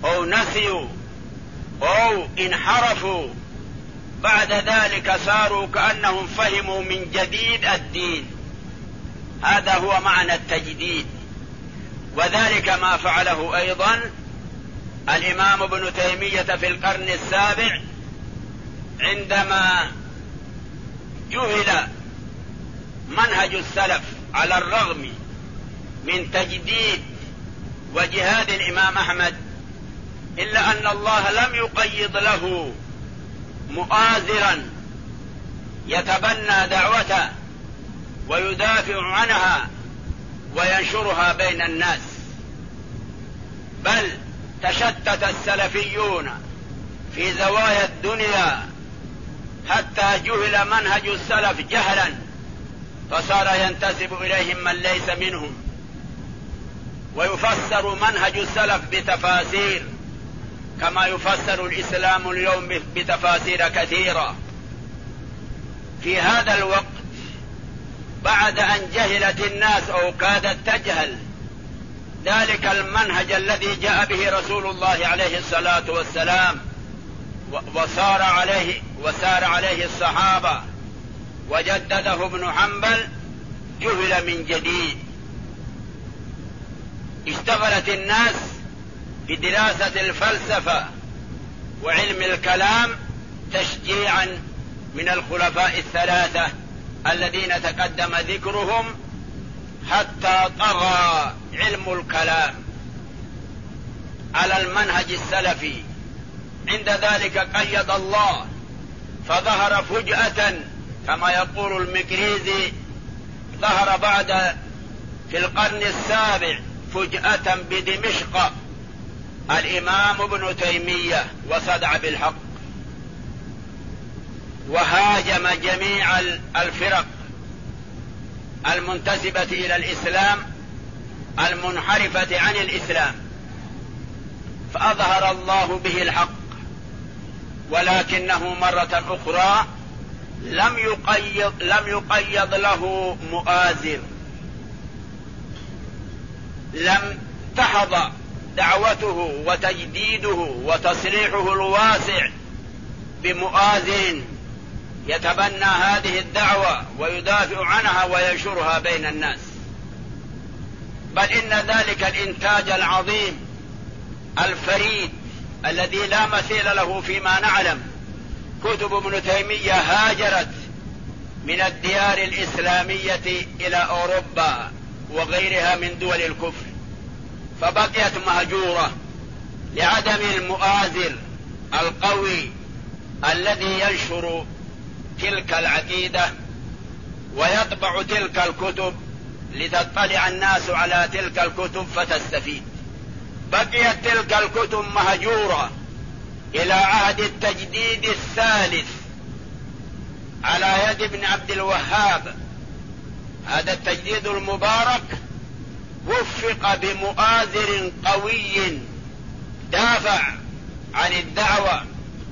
أو نسيوا أو انحرفوا، بعد ذلك صاروا كأنهم فهموا من جديد الدين. هذا هو معنى التجديد. وذلك ما فعله أيضا الإمام ابن تيمية في القرن السابع عندما جهل منهج السلف على الرغم من تجديد وجهاد الإمام أحمد، إلا أن الله لم يقيض له مؤازرا يتبنى دعوته ويدافع عنها وينشرها بين الناس، بل تشتت السلفيون في زوايا الدنيا حتى جهل منهج السلف جهلا، فصار ينتسب إليهم من ليس منهم، ويفسر منهج السلف بتفاسير كما يفسر الإسلام اليوم بتفاسير كثيرة. في هذا الوقت بعد أن جهلت الناس أو كادت تجهل ذلك المنهج الذي جاء به رسول الله عليه الصلاة والسلام وسار عليه الصحابة وجدده ابن حنبل، جهل من جديد. اشتغلت الناس بدراسة الفلسفة وعلم الكلام تشجيعا من الخلفاء الثلاثة الذين تقدم ذكرهم، حتى طغى علم الكلام على المنهج السلفي. عند ذلك قيد الله، فظهر فجأة كما يقول المكريزي، ظهر في القرن السابع فجأة بدمشق الإمام ابن تيمية وصدع بالحق، وهاجم جميع الفرق المنتسبة إلى الإسلام المنحرفة عن الإسلام، فأظهر الله به الحق، ولكنه مرة أخرى لم يقيض له مؤازر، لم تحظى دعوته وتجديده وتصريحه الواسع بمؤازر يتبنى هذه الدعوة ويدافع عنها وينشرها بين الناس، بل إن ذلك الإنتاج العظيم الفريد الذي لا مثيل له فيما نعلم، كتب ابن تيمية هاجرت من الديار الإسلامية إلى أوروبا وغيرها من دول الكفر، فبقيت مهجورة لعدم المؤازر القوي الذي ينشر تلك العقيدة ويطبع تلك الكتب لتطلع الناس على تلك الكتب فتستفيد. بقيت تلك الكتب مهجورة إلى عهد التجديد الثالث على يد ابن عبد الوهاب. هذا التجديد المبارك وفق بمؤازر قوي دافع عن الدعوة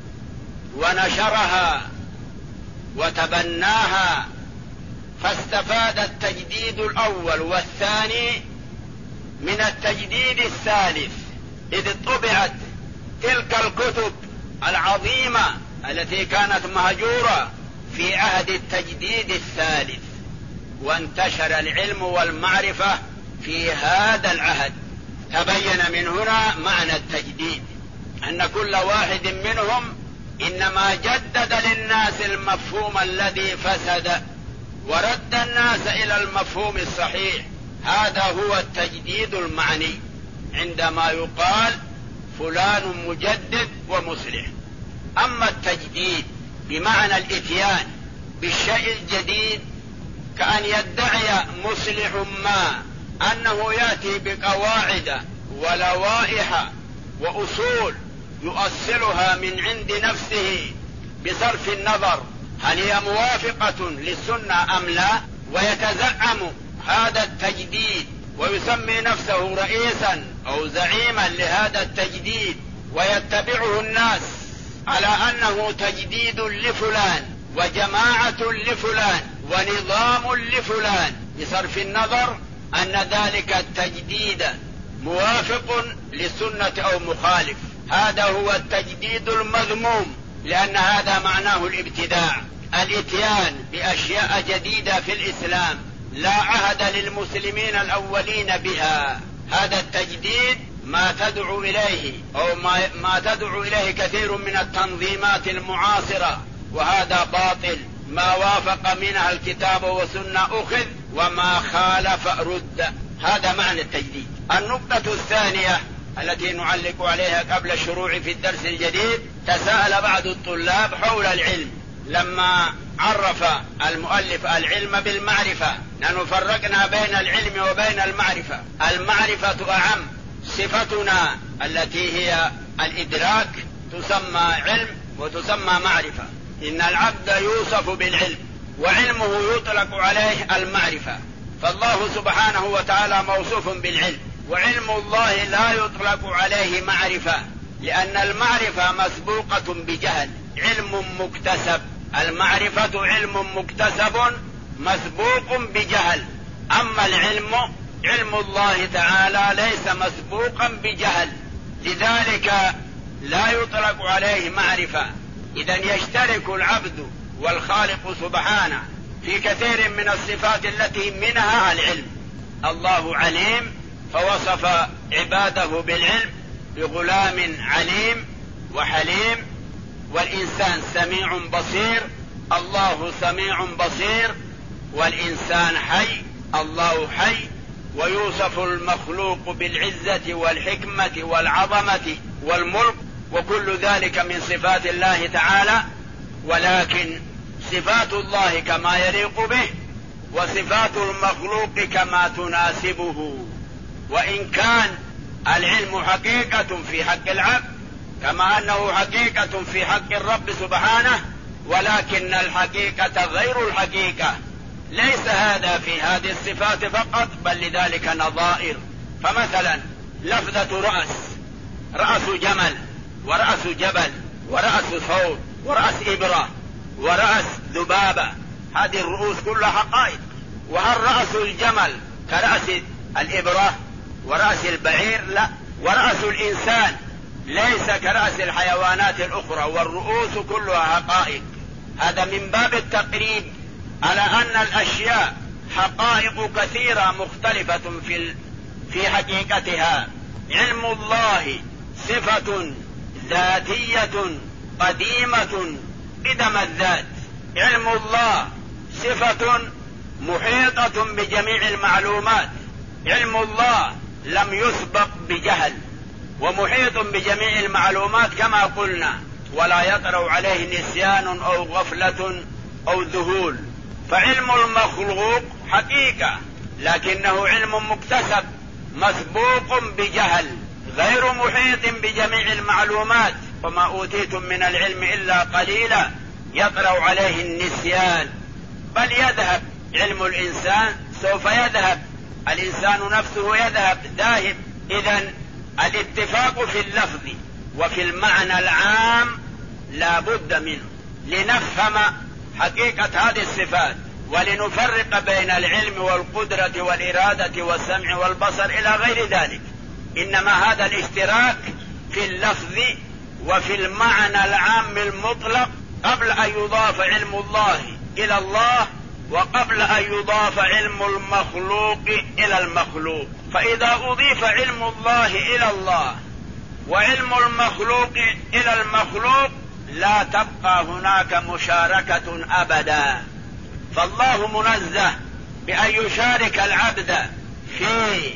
ونشرها وتبناها، فاستفاد التجديد الأول والثاني من التجديد الثالث، إذ طبعت تلك الكتب العظيمة التي كانت مهجورة في عهد التجديد الثالث، وانتشر العلم والمعرفة في هذا العهد. تبين من هنا معنى التجديد، أن كل واحد منهم إنما جدد للناس المفهوم الذي فسد ورد الناس إلى المفهوم الصحيح. هذا هو التجديد المعني عندما يقال فلان مجدد ومصلح. أما التجديد بمعنى الإتيان بالشيء الجديد، كأن يدعي مصلح ما أنه يأتي بقواعد ولوائح وأصول يؤصلها من عند نفسه بصرف النظر هل هي موافقة للسنة أم لا، ويتزعم هذا التجديد ويسمي نفسه رئيسا أو زعيما لهذا التجديد، ويتبعه الناس على أنه تجديد لفلان وجماعة لفلان ونظام لفلان، بصرف النظر أن ذلك التجديد موافق للسنة أو مخالف. هذا هو التجديد المذموم، لأن هذا معناه الابتداع، الاتيان بأشياء جديدة في الإسلام لا عهد للمسلمين الأولين بها. هذا التجديد ما تدعو إليه أو ما تدعو إليه كثير من التنظيمات المعاصرة، وهذا باطل. ما وافق منها الكتاب والسنة أخذ، وما خالف رد. هذا معنى التجديد. النقطة الثانية التي نعلق عليها قبل الشروع في الدرس الجديد، تساءل بعض الطلاب حول العلم لما عرف المؤلف العلم بالمعرفة. نحن فرقنا بين العلم وبين المعرفة. المعرفة أعم، صفتنا التي هي الإدراك تسمى علم وتسمى معرفة. إن العبد يوصف بالعلم وعلمه يطلق عليه المعرفة، فالله سبحانه وتعالى موصوف بالعلم، وعلم الله لا يطلق عليه معرفة، لأن المعرفة مسبوقة بجهل، علم مكتسب. المعرفة علم مكتسب مسبوق بجهل، أما العلم علم الله تعالى ليس مسبوقا بجهل، لذلك لا يطلق عليه معرفة. إذن يشترك العبد والخالق سبحانه في كثير من الصفات التي منها العلم. الله عليم فوصف عباده بالعلم بغلام عليم وحليم، والإنسان سميع بصير، الله سميع بصير، والإنسان حي، الله حي. ويوصف المخلوق بالعزة والحكمة والعظمة والملك، وكل ذلك من صفات الله تعالى، ولكن صفات الله كما يليق به، وصفات المخلوق كما تناسبه. وإن كان العلم حقيقة في حق العبد كما أنه حقيقة في حق الرب سبحانه، ولكن الحقيقة غير الحقيقة. ليس هذا في هذه الصفات فقط، بل لذلك نظائر. فمثلا لفظة رأس جمل، ورأس جبل، ورأس ثور، ورأس إبرة، ورأس ذبابة، هذه الرؤوس كلها حقائق. وهل رأس الجمل كرأس الإبرة ورأس البعير؟ لا. ورأس الإنسان ليس كرأس الحيوانات الأخرى، والرؤوس كلها حقائق. هذا من باب التقريب على أن الأشياء حقائق كثيرة مختلفة في حقيقتها. علم الله صفة ذاتية قديمة قدم الذات. علم الله صفة محيطة بجميع المعلومات. علم الله لم يسبق بجهل، ومحيط بجميع المعلومات كما قلنا، ولا يطرأ عليه نسيان أو غفلة أو ذهول. فعلم المخلوق حقيقة، لكنه علم مكتسب مسبوق بجهل، غير محيط بجميع المعلومات. وما أوتيتم من العلم إلا قليلا، يطرأ عليه النسيان، بل يذهب علم الإنسان، سوف يذهب الإنسان نفسه، يذهب ذاهب. إذن الاتفاق في اللفظ وفي المعنى العام لا بد منه لنفهم حقيقة هذه الصفات، ولنفرق بين العلم والقدرة والإرادة والسمع والبصر إلى غير ذلك. إنما هذا الاشتراك في اللفظ وفي المعنى العام المطلق قبل أن يضاف علم الله إلى الله، وقبل أن يضاف علم المخلوق إلى المخلوق. فإذا أضيف علم الله إلى الله وعلم المخلوق إلى المخلوق لا تبقى هناك مشاركة أبدا. فالله منزه بأن يشارك العبد في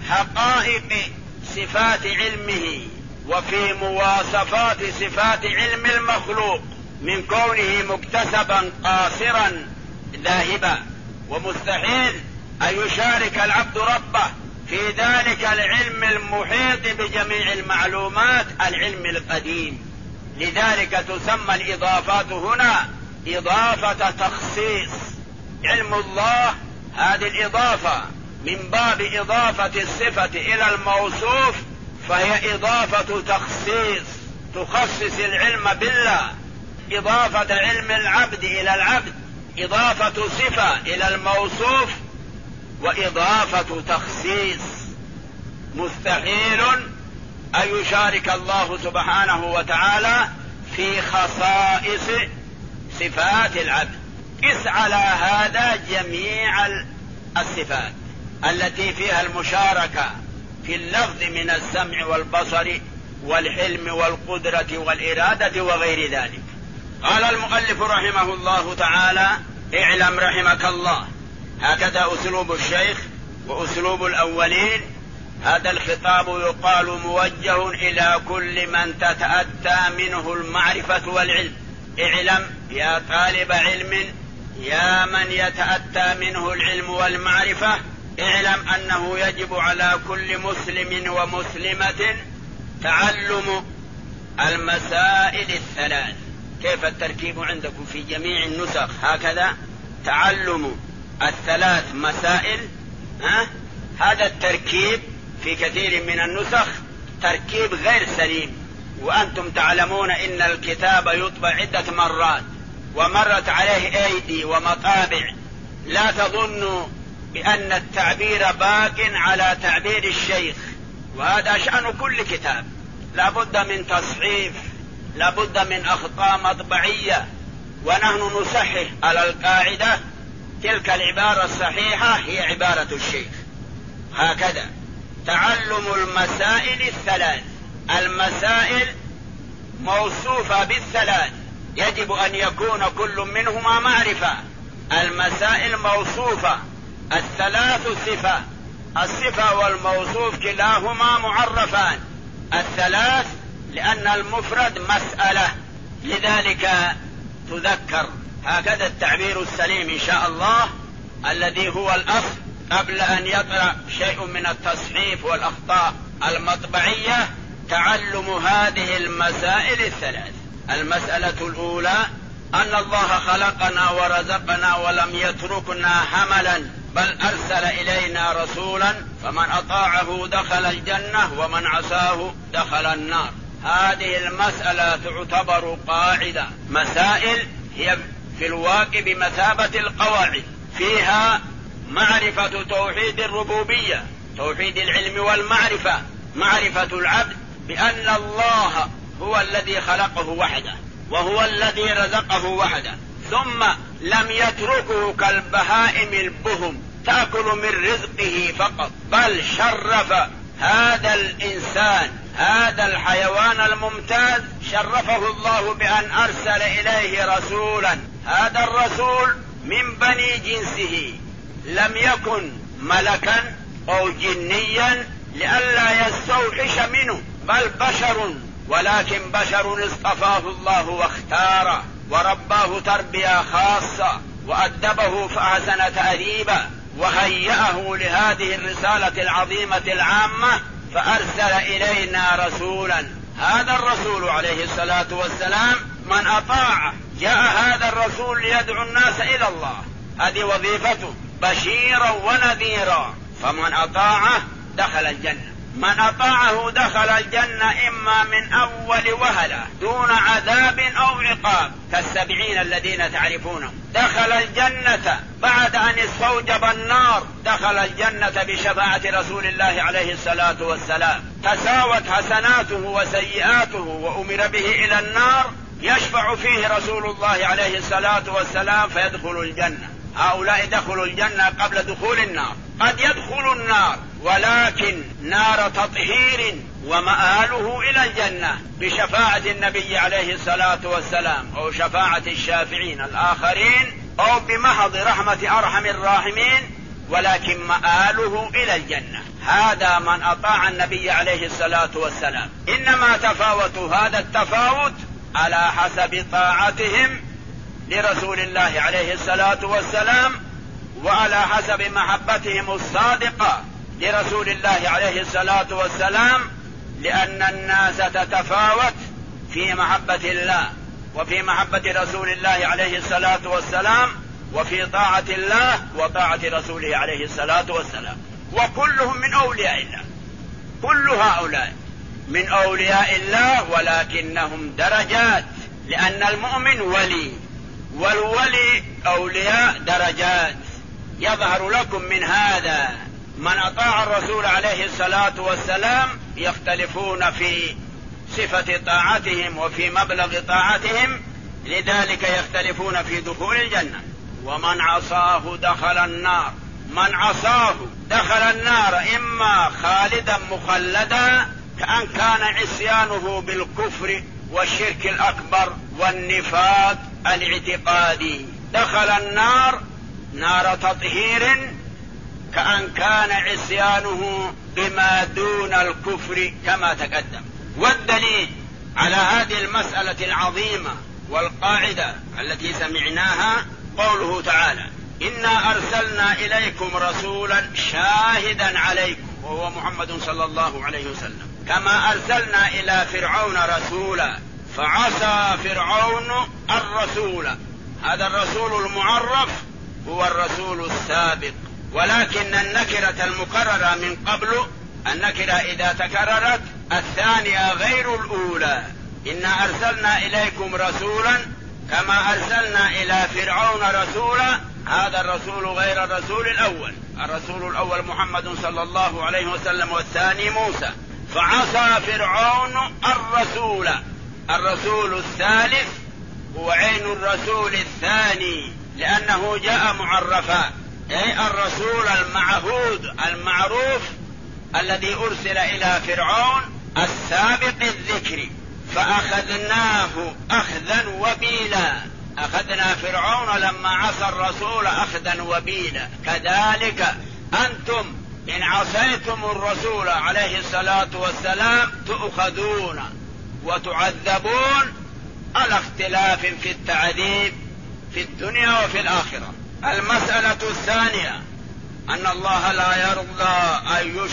حقائق صفات علمه وفي مواصفات صفات علم المخلوق، من كونه مكتسبا قاصرا ذاهبا. ومستحيل أن يشارك العبد ربه في ذلك العلم المحيط بجميع المعلومات، العلم القديم. لذلك تسمى الإضافات هنا إضافة تخصيص. علم الله هذه الإضافة من باب إضافة الصفة إلى الموصوف، فهي إضافة تخصيص، تخصص العلم بالله. إضافة علم العبد إلى العبد إضافة صفة إلى الموصوف، وإضافة تخصيص. مستحيل أن يشارك الله سبحانه وتعالى في خصائص صفات العبد. قس على هذا جميع الصفات التي فيها المشاركة في اللفظ من السمع والبصر والحلم والقدرة والإرادة وغير ذلك. قال المؤلف رحمه الله تعالى: اعلم رحمك الله. هكذا أسلوب الشيخ وأسلوب الأولين. هذا الخطاب يقال موجه إلى كل من تتأتى منه المعرفة والعلم. اعلم يا طالب علم، يا من يتأتى منه العلم والمعرفة، اعلم أنه يجب على كل مسلم ومسلمة تعلم المسائل الثلاث. كيف التركيب عندكم في جميع النسخ؟ هكذا تعلم الثلاث مسائل. هذا التركيب في كثير من النسخ تركيب غير سليم، وأنتم تعلمون إن الكتاب يطبع عدة مرات ومرت عليه أيدي ومطابع. لا تظنوا بأن التعبير باق على تعبير الشيخ، وهذا شأن كل كتاب. لا بد من تصحيف، لا بد من أخطاء مطبعية، ونحن نصحح على القاعدة تلك العبارة الصحيحة هي عبارة الشيخ. هكذا تعلم المسائل الثلاث. المسائل موصوفة بالثلاث، يجب أن يكون كل منهما معرفة. المسائل موصوفة، الثلاث صفة، الصفة والموصوف كلاهما معرفان. الثلاث لأن المفرد مسألة، لذلك تذكر. هكذا التعبير السليم إن شاء الله الذي هو الأصل، قبل أن يطرأ شيء من التصحيف والأخطاء المطبعية. تعلم هذه المسائل الثلاث. المسألة الأولى أن الله خلقنا ورزقنا ولم يتركنا هملا، بل أرسل إلينا رسولا، فمن أطاعه دخل الجنة ومن عصاه دخل النار. هذه المسألة تعتبر قاعدة. مسائل هي في الواقع بمثابة القواعد، فيها معرفة توحيد الربوبية، توحيد العلم والمعرفة، معرفة العبد بأن الله هو الذي خلقه وحده وهو الذي رزقه وحده، ثم لم يتركه كالبهائم البهم تأكل من رزقه فقط، بل شرف هذا الإنسان، هذا الحيوان الممتاز، شرفه الله بأن أرسل إليه رسولا. هذا الرسول من بني جنسه، لم يكن ملكا أو جنيا لئلا يستوحش منه، بل بشر، ولكن بشر اصطفاه الله واختاره ورباه تربية خاصة وأدبه فأحسن تأديبه وهيأه لهذه الرسالة العظيمة العامة، فأرسل إلينا رسولا. هذا الرسول عليه الصلاة والسلام من أطاعه جاء هذا الرسول ليدعو الناس إلى الله، هذه وظيفته، بشيرا ونذيرا. فمن أطاعه دخل الجنة، من أطاعه دخل الجنة إما من أول وهلة دون عذاب أو عقاب، كالسبعين الذين تعرفونهم. دخل الجنة بعد أن استوجب النار، دخل الجنة بشفاعة رسول الله عليه الصلاة والسلام. تساوت حسناته وسيئاته وأمر به إلى النار، يشفع فيه رسول الله عليه الصلاة والسلام فيدخل الجنة. هؤلاء دخلوا الجنة قبل دخول النار. قد يدخل النار ولكن نار تطهير ومآله إلى الجنة بشفاعة النبي عليه الصلاة والسلام أو شفاعة الشافعين الآخرين أو بمحض رحمة أرحم الراحمين، ولكن مآله إلى الجنة. هذا من أطاع النبي عليه الصلاة والسلام. إنما تفاوتوا هذا التفاوت على حسب طاعتهم لرسول الله عليه الصلاة والسلام، وعلى حسب محبتهم الصادقة لرسول الله عليه الصلاة والسلام، لأن الناس تتفاوت في محبة الله وفي محبة رسول الله عليه الصلاة والسلام وفي طاعة الله وطاعة رسوله عليه الصلاة والسلام. وكلهم من أولياء الله، كل هؤلاء من أولياء الله، ولكنهم درجات، لأن المؤمن ولي والولي أولياء درجات. يظهر لكم من هذا من أطاع الرسول عليه الصلاة والسلام يختلفون في صفة طاعتهم وفي مبلغ طاعتهم، لذلك يختلفون في دخول الجنة. ومن عصاه دخل النار، من عصاه دخل النار إما خالدا مخلدا كأن كان عصيانه بالكفر والشرك الأكبر والنفاق الاعتقادي، دخل النار نار تطهير كأن كان عصيانه بما دون الكفر كما تقدم. والدليل على هذه المسألة العظيمة والقاعدة التي سمعناها قوله تعالى: إنا أرسلنا إليكم رسولا شاهدا عليكم، وهو محمد صلى الله عليه وسلم، كما أرسلنا إلى فرعون رسولا فعصى فرعون الرسول. هذا الرسول المعرف هو الرسول السابق، ولكن النكرة المكررة من قبل، النكرة إذا تكررت الثانية غير الأولى. إنا أرسلنا إليكم رسولا كما أرسلنا إلى فرعون رسولا، هذا الرسول غير الرسول الأول. الرسول الأول محمد صلى الله عليه وسلم، والثاني موسى. فعصى فرعون الرسول، الرسول الثالث هو عين الرسول الثاني، لأنه جاء معرفا، أي الرسول المعهود المعروف الذي أرسل إلى فرعون السابق الذكر، فأخذناه أخذا وبيلا. أخذنا فرعون لما عصى الرسول أخذا وبيلا، كذلك أنتم إن عصيتم الرسول عليه الصلاة والسلام تؤخذون وتعذبون على اختلاف في التعذيب في الدنيا وفي الآخرة. المسألة الثانية أن الله لا يرضى أن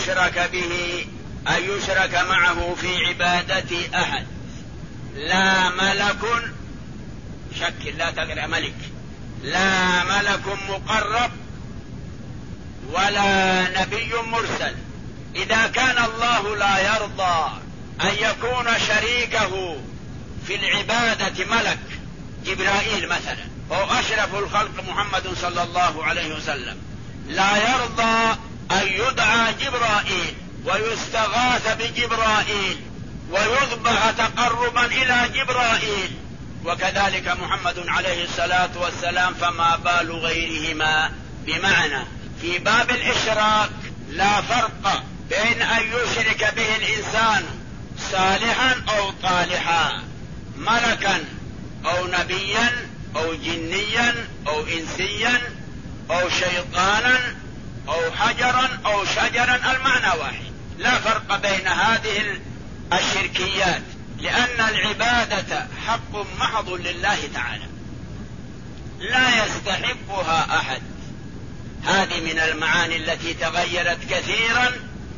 يشرك معه في عبادة أحد، لا ملك، شك لا تقرأ ملك، لا ملك مقرب ولا نبي مرسل. إذا كان الله لا يرضى أن يكون شريكه في العبادة ملك، جبرائيل مثلا، وهو أشرف الخلق محمد صلى الله عليه وسلم، لا يرضى أن يدعى جبرائيل ويستغاث بجبرائيل ويذبح تقربا إلى جبرائيل، وكذلك محمد عليه الصلاة والسلام، فما بال غيرهما؟ بمعنى في باب الإشراك لا فرق بين أن يشرك به الإنسان صالحا أو طالحا، ملكا أو نبيا أو جنيا أو إنسيا أو شيطانا أو حجرا أو شجرا، المعنى واحد، لا فرق بين هذه الشركيات، لأن العبادة حق محض لله تعالى لا يستحقها أحد. هذه من المعاني التي تغيرت كثيرا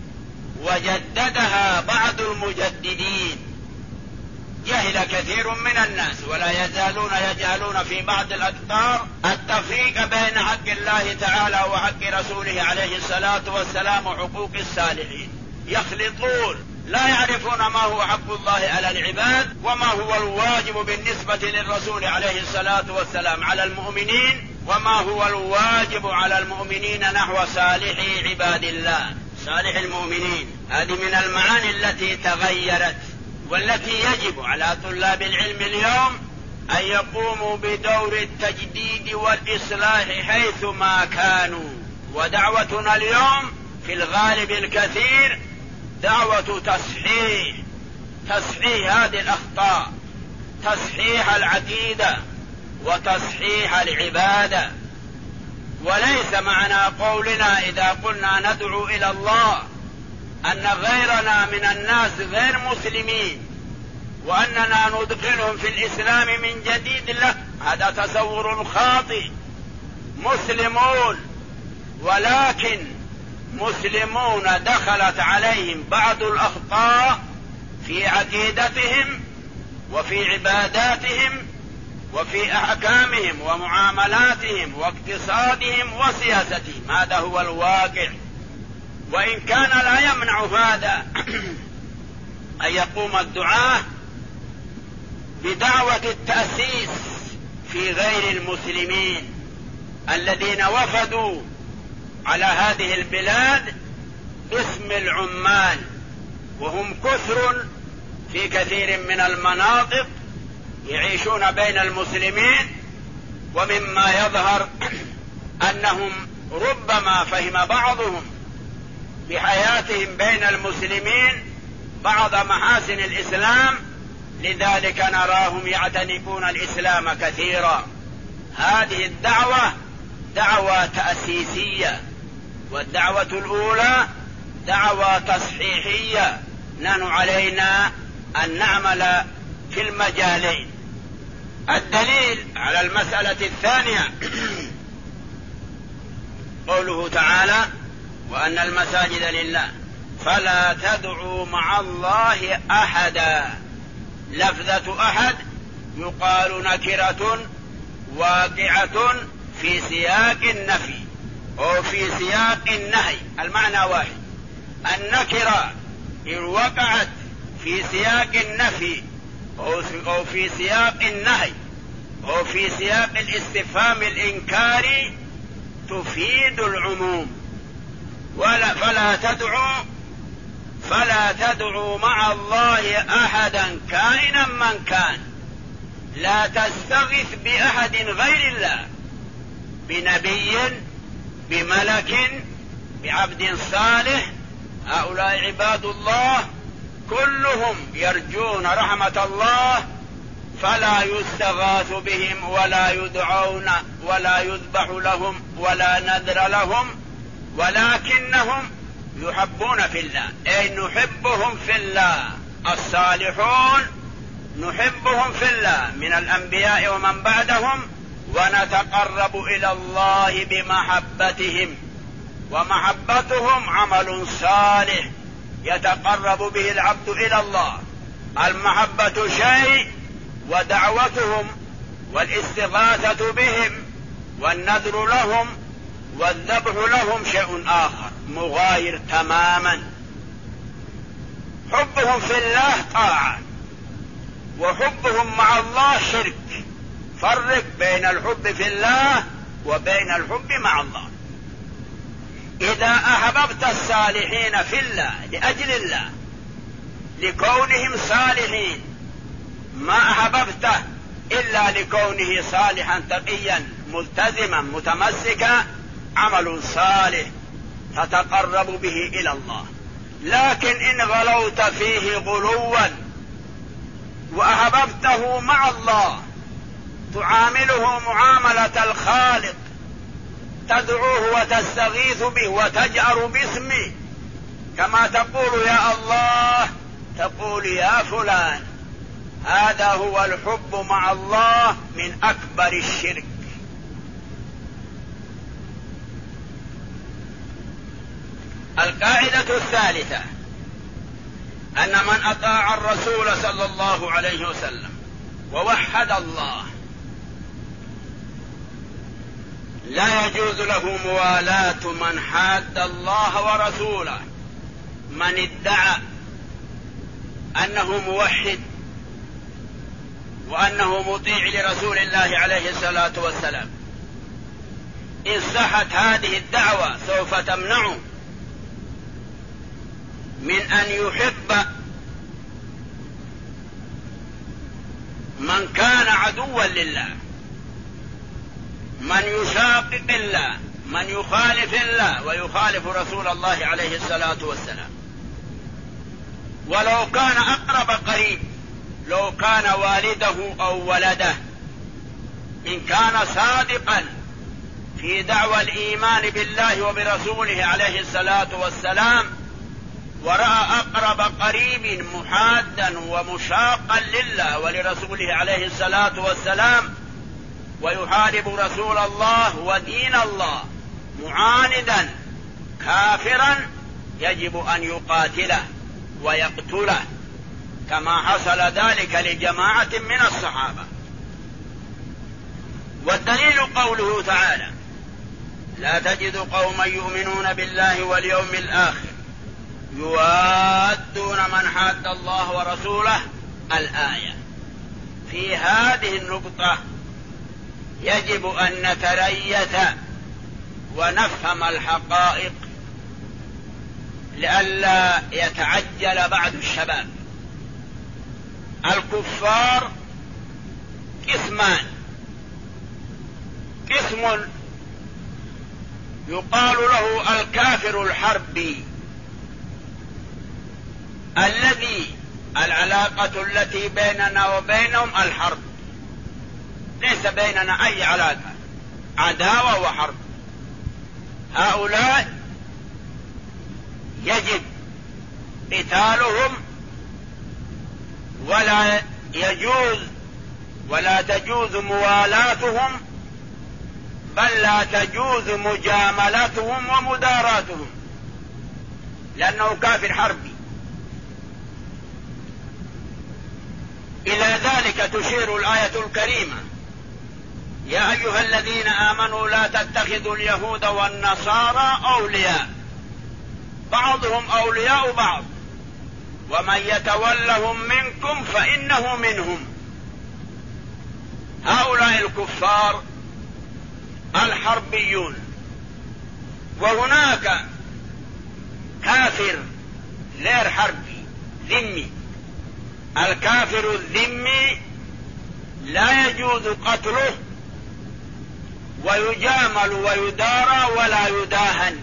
وجددها بعض المجددين. جهل كثير من الناس ولا يزالون يجهلون في بعض الأقطار التفريق بين حق الله تعالى وحق رسوله عليه الصلاة والسلام وحقوق الصالحين، يخلطون، لا يعرفون ما هو حق الله على العباد وما هو الواجب بالنسبة للرسول عليه الصلاة والسلام على المؤمنين، وما هو الواجب على المؤمنين نحو صالح عباد الله، صالح المؤمنين. هذه من المعاني التي تغيرت، والتي يجب على طلاب العلم اليوم أن يقوموا بدور التجديد والإصلاح حيث ما كانوا. ودعوتنا اليوم في الغالب الكثير دعوة تصحيح هذه الأخطاء، تصحيح العقيدة وتصحيح العبادة. وليس معنى قولنا إذا قلنا ندعو إلى الله أن غيرنا من الناس غير مسلمين وأننا ندخلهم في الإسلام من جديد، لا، هذا تصور خاطئ. مسلمون، ولكن مسلمون دخلت عليهم بعض الأخطاء في عقيدتهم وفي عباداتهم وفي أحكامهم ومعاملاتهم واقتصادهم وسياستهم، هذا هو الواقع. وإن كان لا يمنع هذا أن يقوم الدعاة بدعوة التأسيس في غير المسلمين الذين وفدوا على هذه البلاد اسم العمال، وهم كثر في كثير من المناطق يعيشون بين المسلمين، ومما يظهر أنهم ربما فهم بعضهم بحياتهم بين المسلمين بعض محاسن الإسلام، لذلك نراهم يعتنقون الإسلام كثيرا. هذه الدعوة دعوة تأسيسية، والدعوة الأولى دعوة تصحيحية، نحن علينا أن نعمل في المجالين. الدليل على المسألة الثانية قوله تعالى: وأن المساجد لله فلا تدعوا مع الله أحدا. لفظة أحد يقال نكرة واقعة في سياق النفي أو في سياق النهي، المعنى واحد. النكرة إن وقعت في سياق النفي أو في سياق النهي أو في سياق الاستفهام الإنكاري تفيد العموم. فلا تدعوا مع الله أحدا كائنا من كان. لا تستغث بأحد غير الله، بنبي، بملك، بعبد صالح. هؤلاء عباد الله كلهم يرجون رحمة الله، فلا يستغاث بهم ولا يدعون ولا يذبح لهم ولا نذر لهم، ولكنهم يحبون في الله، أي نحبهم في الله. الصالحون نحبهم في الله من الأنبياء ومن بعدهم، ونتقرب إلى الله بمحبتهم، ومحبتهم عمل صالح يتقرب به العبد إلى الله. المحبة شيء، ودعوتهم والاستغاثة بهم والنذر لهم والذبح لهم شيء آخر مغاير تماما. حبهم في الله طاعة، وحبهم مع الله شرك. فرق بين الحب في الله وبين الحب مع الله. إذا أحببت الصالحين في الله لأجل الله لكونهم صالحين، ما أحببته إلا لكونه صالحا تقيا ملتزما متمسكا، عمل صالح تتقرب به إلى الله. لكن إن غلوت فيه غلوا وأحببته مع الله، تعامله معاملة الخالق، تدعوه وتستغيث به وتجأر باسمه، كما تقول يا الله تقول يا فلان. هذا هو الحب مع الله من أكبر الشرك. القاعدة الثالثة أن من أطاع الرسول صلى الله عليه وسلم ووحد الله لا يجوز له موالاة من حاد الله ورسوله. من ادعى أنه موحد وأنه مطيع لرسول الله عليه الصلاة والسلام، إن صحت هذه الدعوة سوف تمنعه من أن يحب من كان عدوا لله، من يشاقق الله، من يخالف الله ويخالف رسول الله عليه الصلاة والسلام. ولو كان أقرب قريب، لو كان والده أو ولده، إن كان صادقا في دعوى الإيمان بالله وبرسوله عليه الصلاة والسلام، ورأى أقرب قريب محادا ومشاقا لله ولرسوله عليه الصلاة والسلام ويحارب رسول الله ودين الله معاندا كافرا، يجب أن يقاتله ويقتله، كما حصل ذلك لجماعة من الصحابة. والدليل قوله تعالى: لا تجد قوما يؤمنون بالله واليوم الآخر يوادون من حاد الله ورسوله. الآية. في هذه النقطة يجب أن نتريث ونفهم الحقائق، لئلا يتعجل بعض الشباب. الكفار قسمان: قسم يقال له الكافر الحربي، الذي العلاقة التي بيننا وبينهم الحرب، ليس بيننا أي علاقة، عداوة وحرب. هؤلاء يجب قتالهم، ولا تجوز موالاتهم، بل لا تجوز مجاملتهم ومداراتهم، لأنه كافر حربي. إلى ذلك تشير الآية الكريمة: يا أيها الذين آمنوا لا تتخذوا اليهود والنصارى أولياء، بعضهم أولياء بعض، ومن يتولهم منكم فإنه منهم. هؤلاء الكفار الحربيون. وهناك كافر غير حربي ذمي. الكافر الذمي لا يجوز قتله، ويجامل ويدارى ولا يداهن،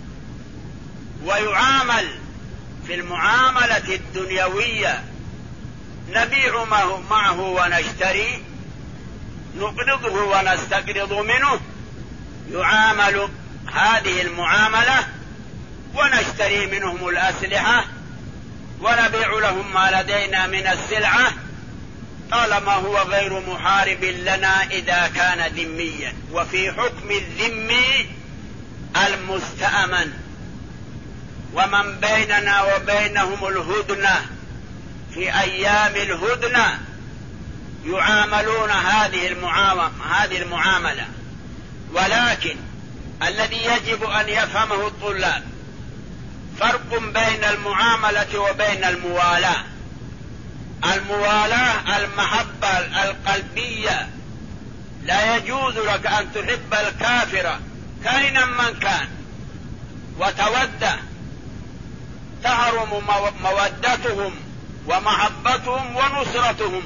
ويعامل في المعاملة الدنيوية، نبيع معه ونشتري، نقرضه ونستقرض منه، يعامل هذه المعاملة، ونشتري منهم الأسلحة ونبيع لهم ما لدينا من السلعة، طالما هو غير محارب لنا إذا كان ذميا. وفي حكم الذمي المستأمن، ومن بيننا وبينهم الهدنة، في أيام الهدنة يعاملون هذه المعاملة. ولكن الذي يجب أن يفهمه الطلاب فرق بين المعاملة وبين الموالاة. الموالاة المحبة القلبية، لا يجوز لك أن تحب الكافر كائنا من كان وتوده، تحرم مودتهم ومحبتهم ونصرتهم.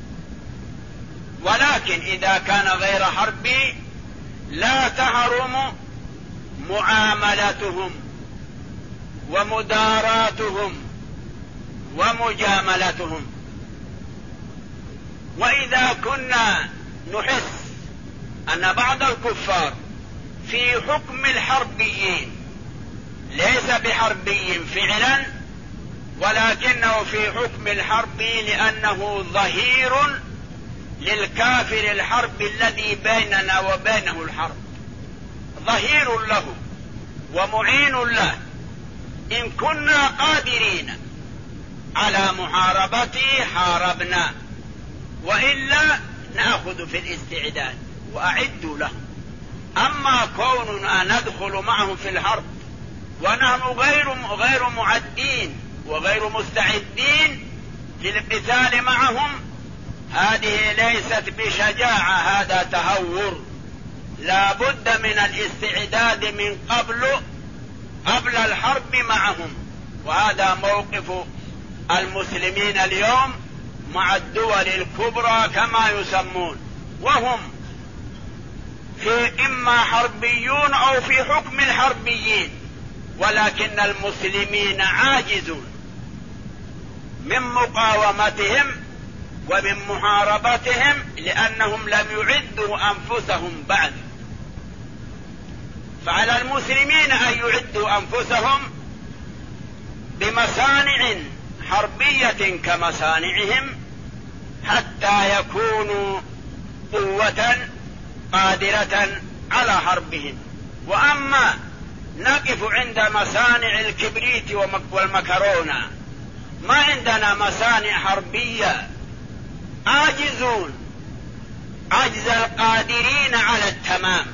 ولكن إذا كان غير حربي لا تحرم معاملتهم ومداراتهم ومجاملتهم. وإذا كنا نحس أن بعض الكفار في حكم الحربيين ليس بحربي فعلا، ولكنه في حكم الحربي لأنه ظهير للكافر الحرب الذي بيننا وبينه الحرب، ظهير له ومعين له. إن كنا قادرين على محاربته حاربنا، وإلا نأخذ في الاستعداد وأعدوا له. أما كوننا ندخل معهم في الحرب ونحن غير معدين وغير مستعدين للقتال معهم، هذه ليست بشجاعة، هذا تهور. لا بد من الاستعداد من قبل الحرب معهم. وهذا موقف المسلمين اليوم مع الدول الكبرى كما يسمون، وهم في إما حربيون أو في حكم الحربيين، ولكن المسلمين عاجزون من مقاومتهم ومن محاربتهم، لأنهم لم يعدوا أنفسهم بعد. فعلى المسلمين أن يعدوا أنفسهم بمصانع حربية كمصانعهم حتى يكونوا قوة قادرة على حربهم. وأما نقف عند مصانع الكبريت والمكرونة، ما عندنا مصانع حربية، عاجزون عجز القادرين على التمام.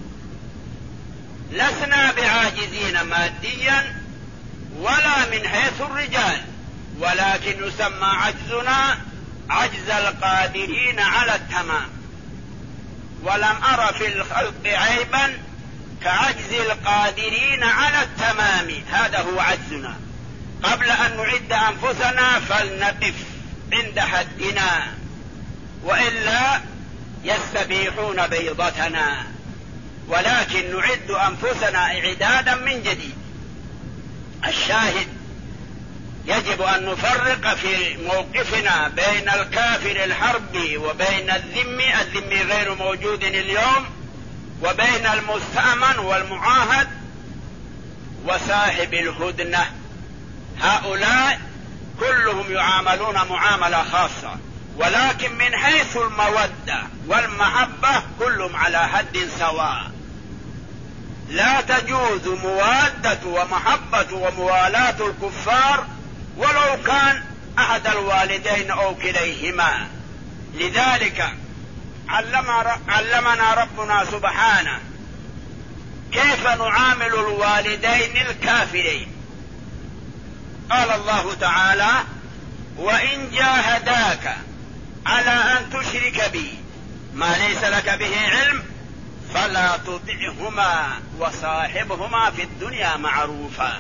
لسنا بعاجزين ماديا ولا من حيث الرجال، ولكن يسمى عجزنا عجز القادرين على التمام. ولم أر في الخلق عيبا كعجز القادرين على التمام. هذا هو عجزنا. قبل أن نعد أنفسنا فلنقف عند حدنا، وإلا يستبيحون بيضتنا، ولكن نعد أنفسنا إعدادا من جديد. الشاهد يجب أن نفرق في موقفنا بين الكافر الحربي وبين الذمي غير موجود اليوم، وبين المستأمن والمعاهد وصاحب الهدنة. هؤلاء كلهم يعاملون معاملة خاصة، ولكن من حيث المودة والمحبة كلهم على حد سواء. لا تجوز موادة ومحبة وموالاة الكفار ولو كان أحد الوالدين أو كليهما. لذلك علمنا ربنا سبحانه كيف نعامل الوالدين الكافرين. قال الله تعالى: وإن جاهداك على أن تشرك بي ما ليس لك به علم فلا تطعهما وصاحبهما في الدنيا معروفا.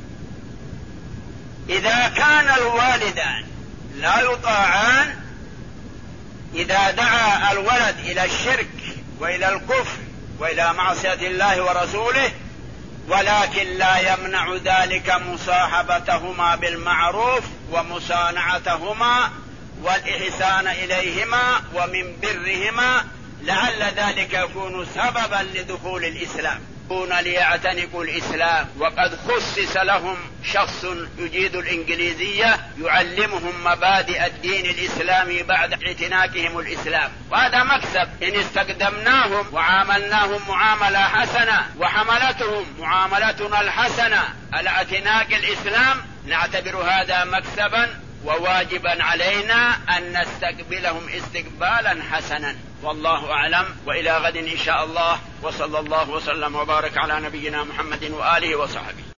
إذا كان الوالدان لا يطاعان، إذا دعا الولد إلى الشرك وإلى الكفر وإلى معصية الله ورسوله، ولكن لا يمنع ذلك مصاحبتهما بالمعروف ومصانعتهما والإحسان إليهما ومن برهما، لعل ذلك يكون سببا لدخول الإسلام، ليعتنقوا الإسلام. وقد خصص لهم شخص يجيد الإنجليزية يعلمهم مبادئ الدين الإسلامي بعد اعتناقهم الإسلام، وهذا مكسب. إن استخدمناهم وعاملناهم معاملة حسنة وحملتهم معاملتنا الحسنة على اعتناق الإسلام، نعتبر هذا مكسبا، وواجبا علينا أن نستقبلهم استقبالا حسنا. والله أعلم، وإلى غد إن شاء الله، وصلى الله وسلم وبارك على نبينا محمد وآله وصحبه.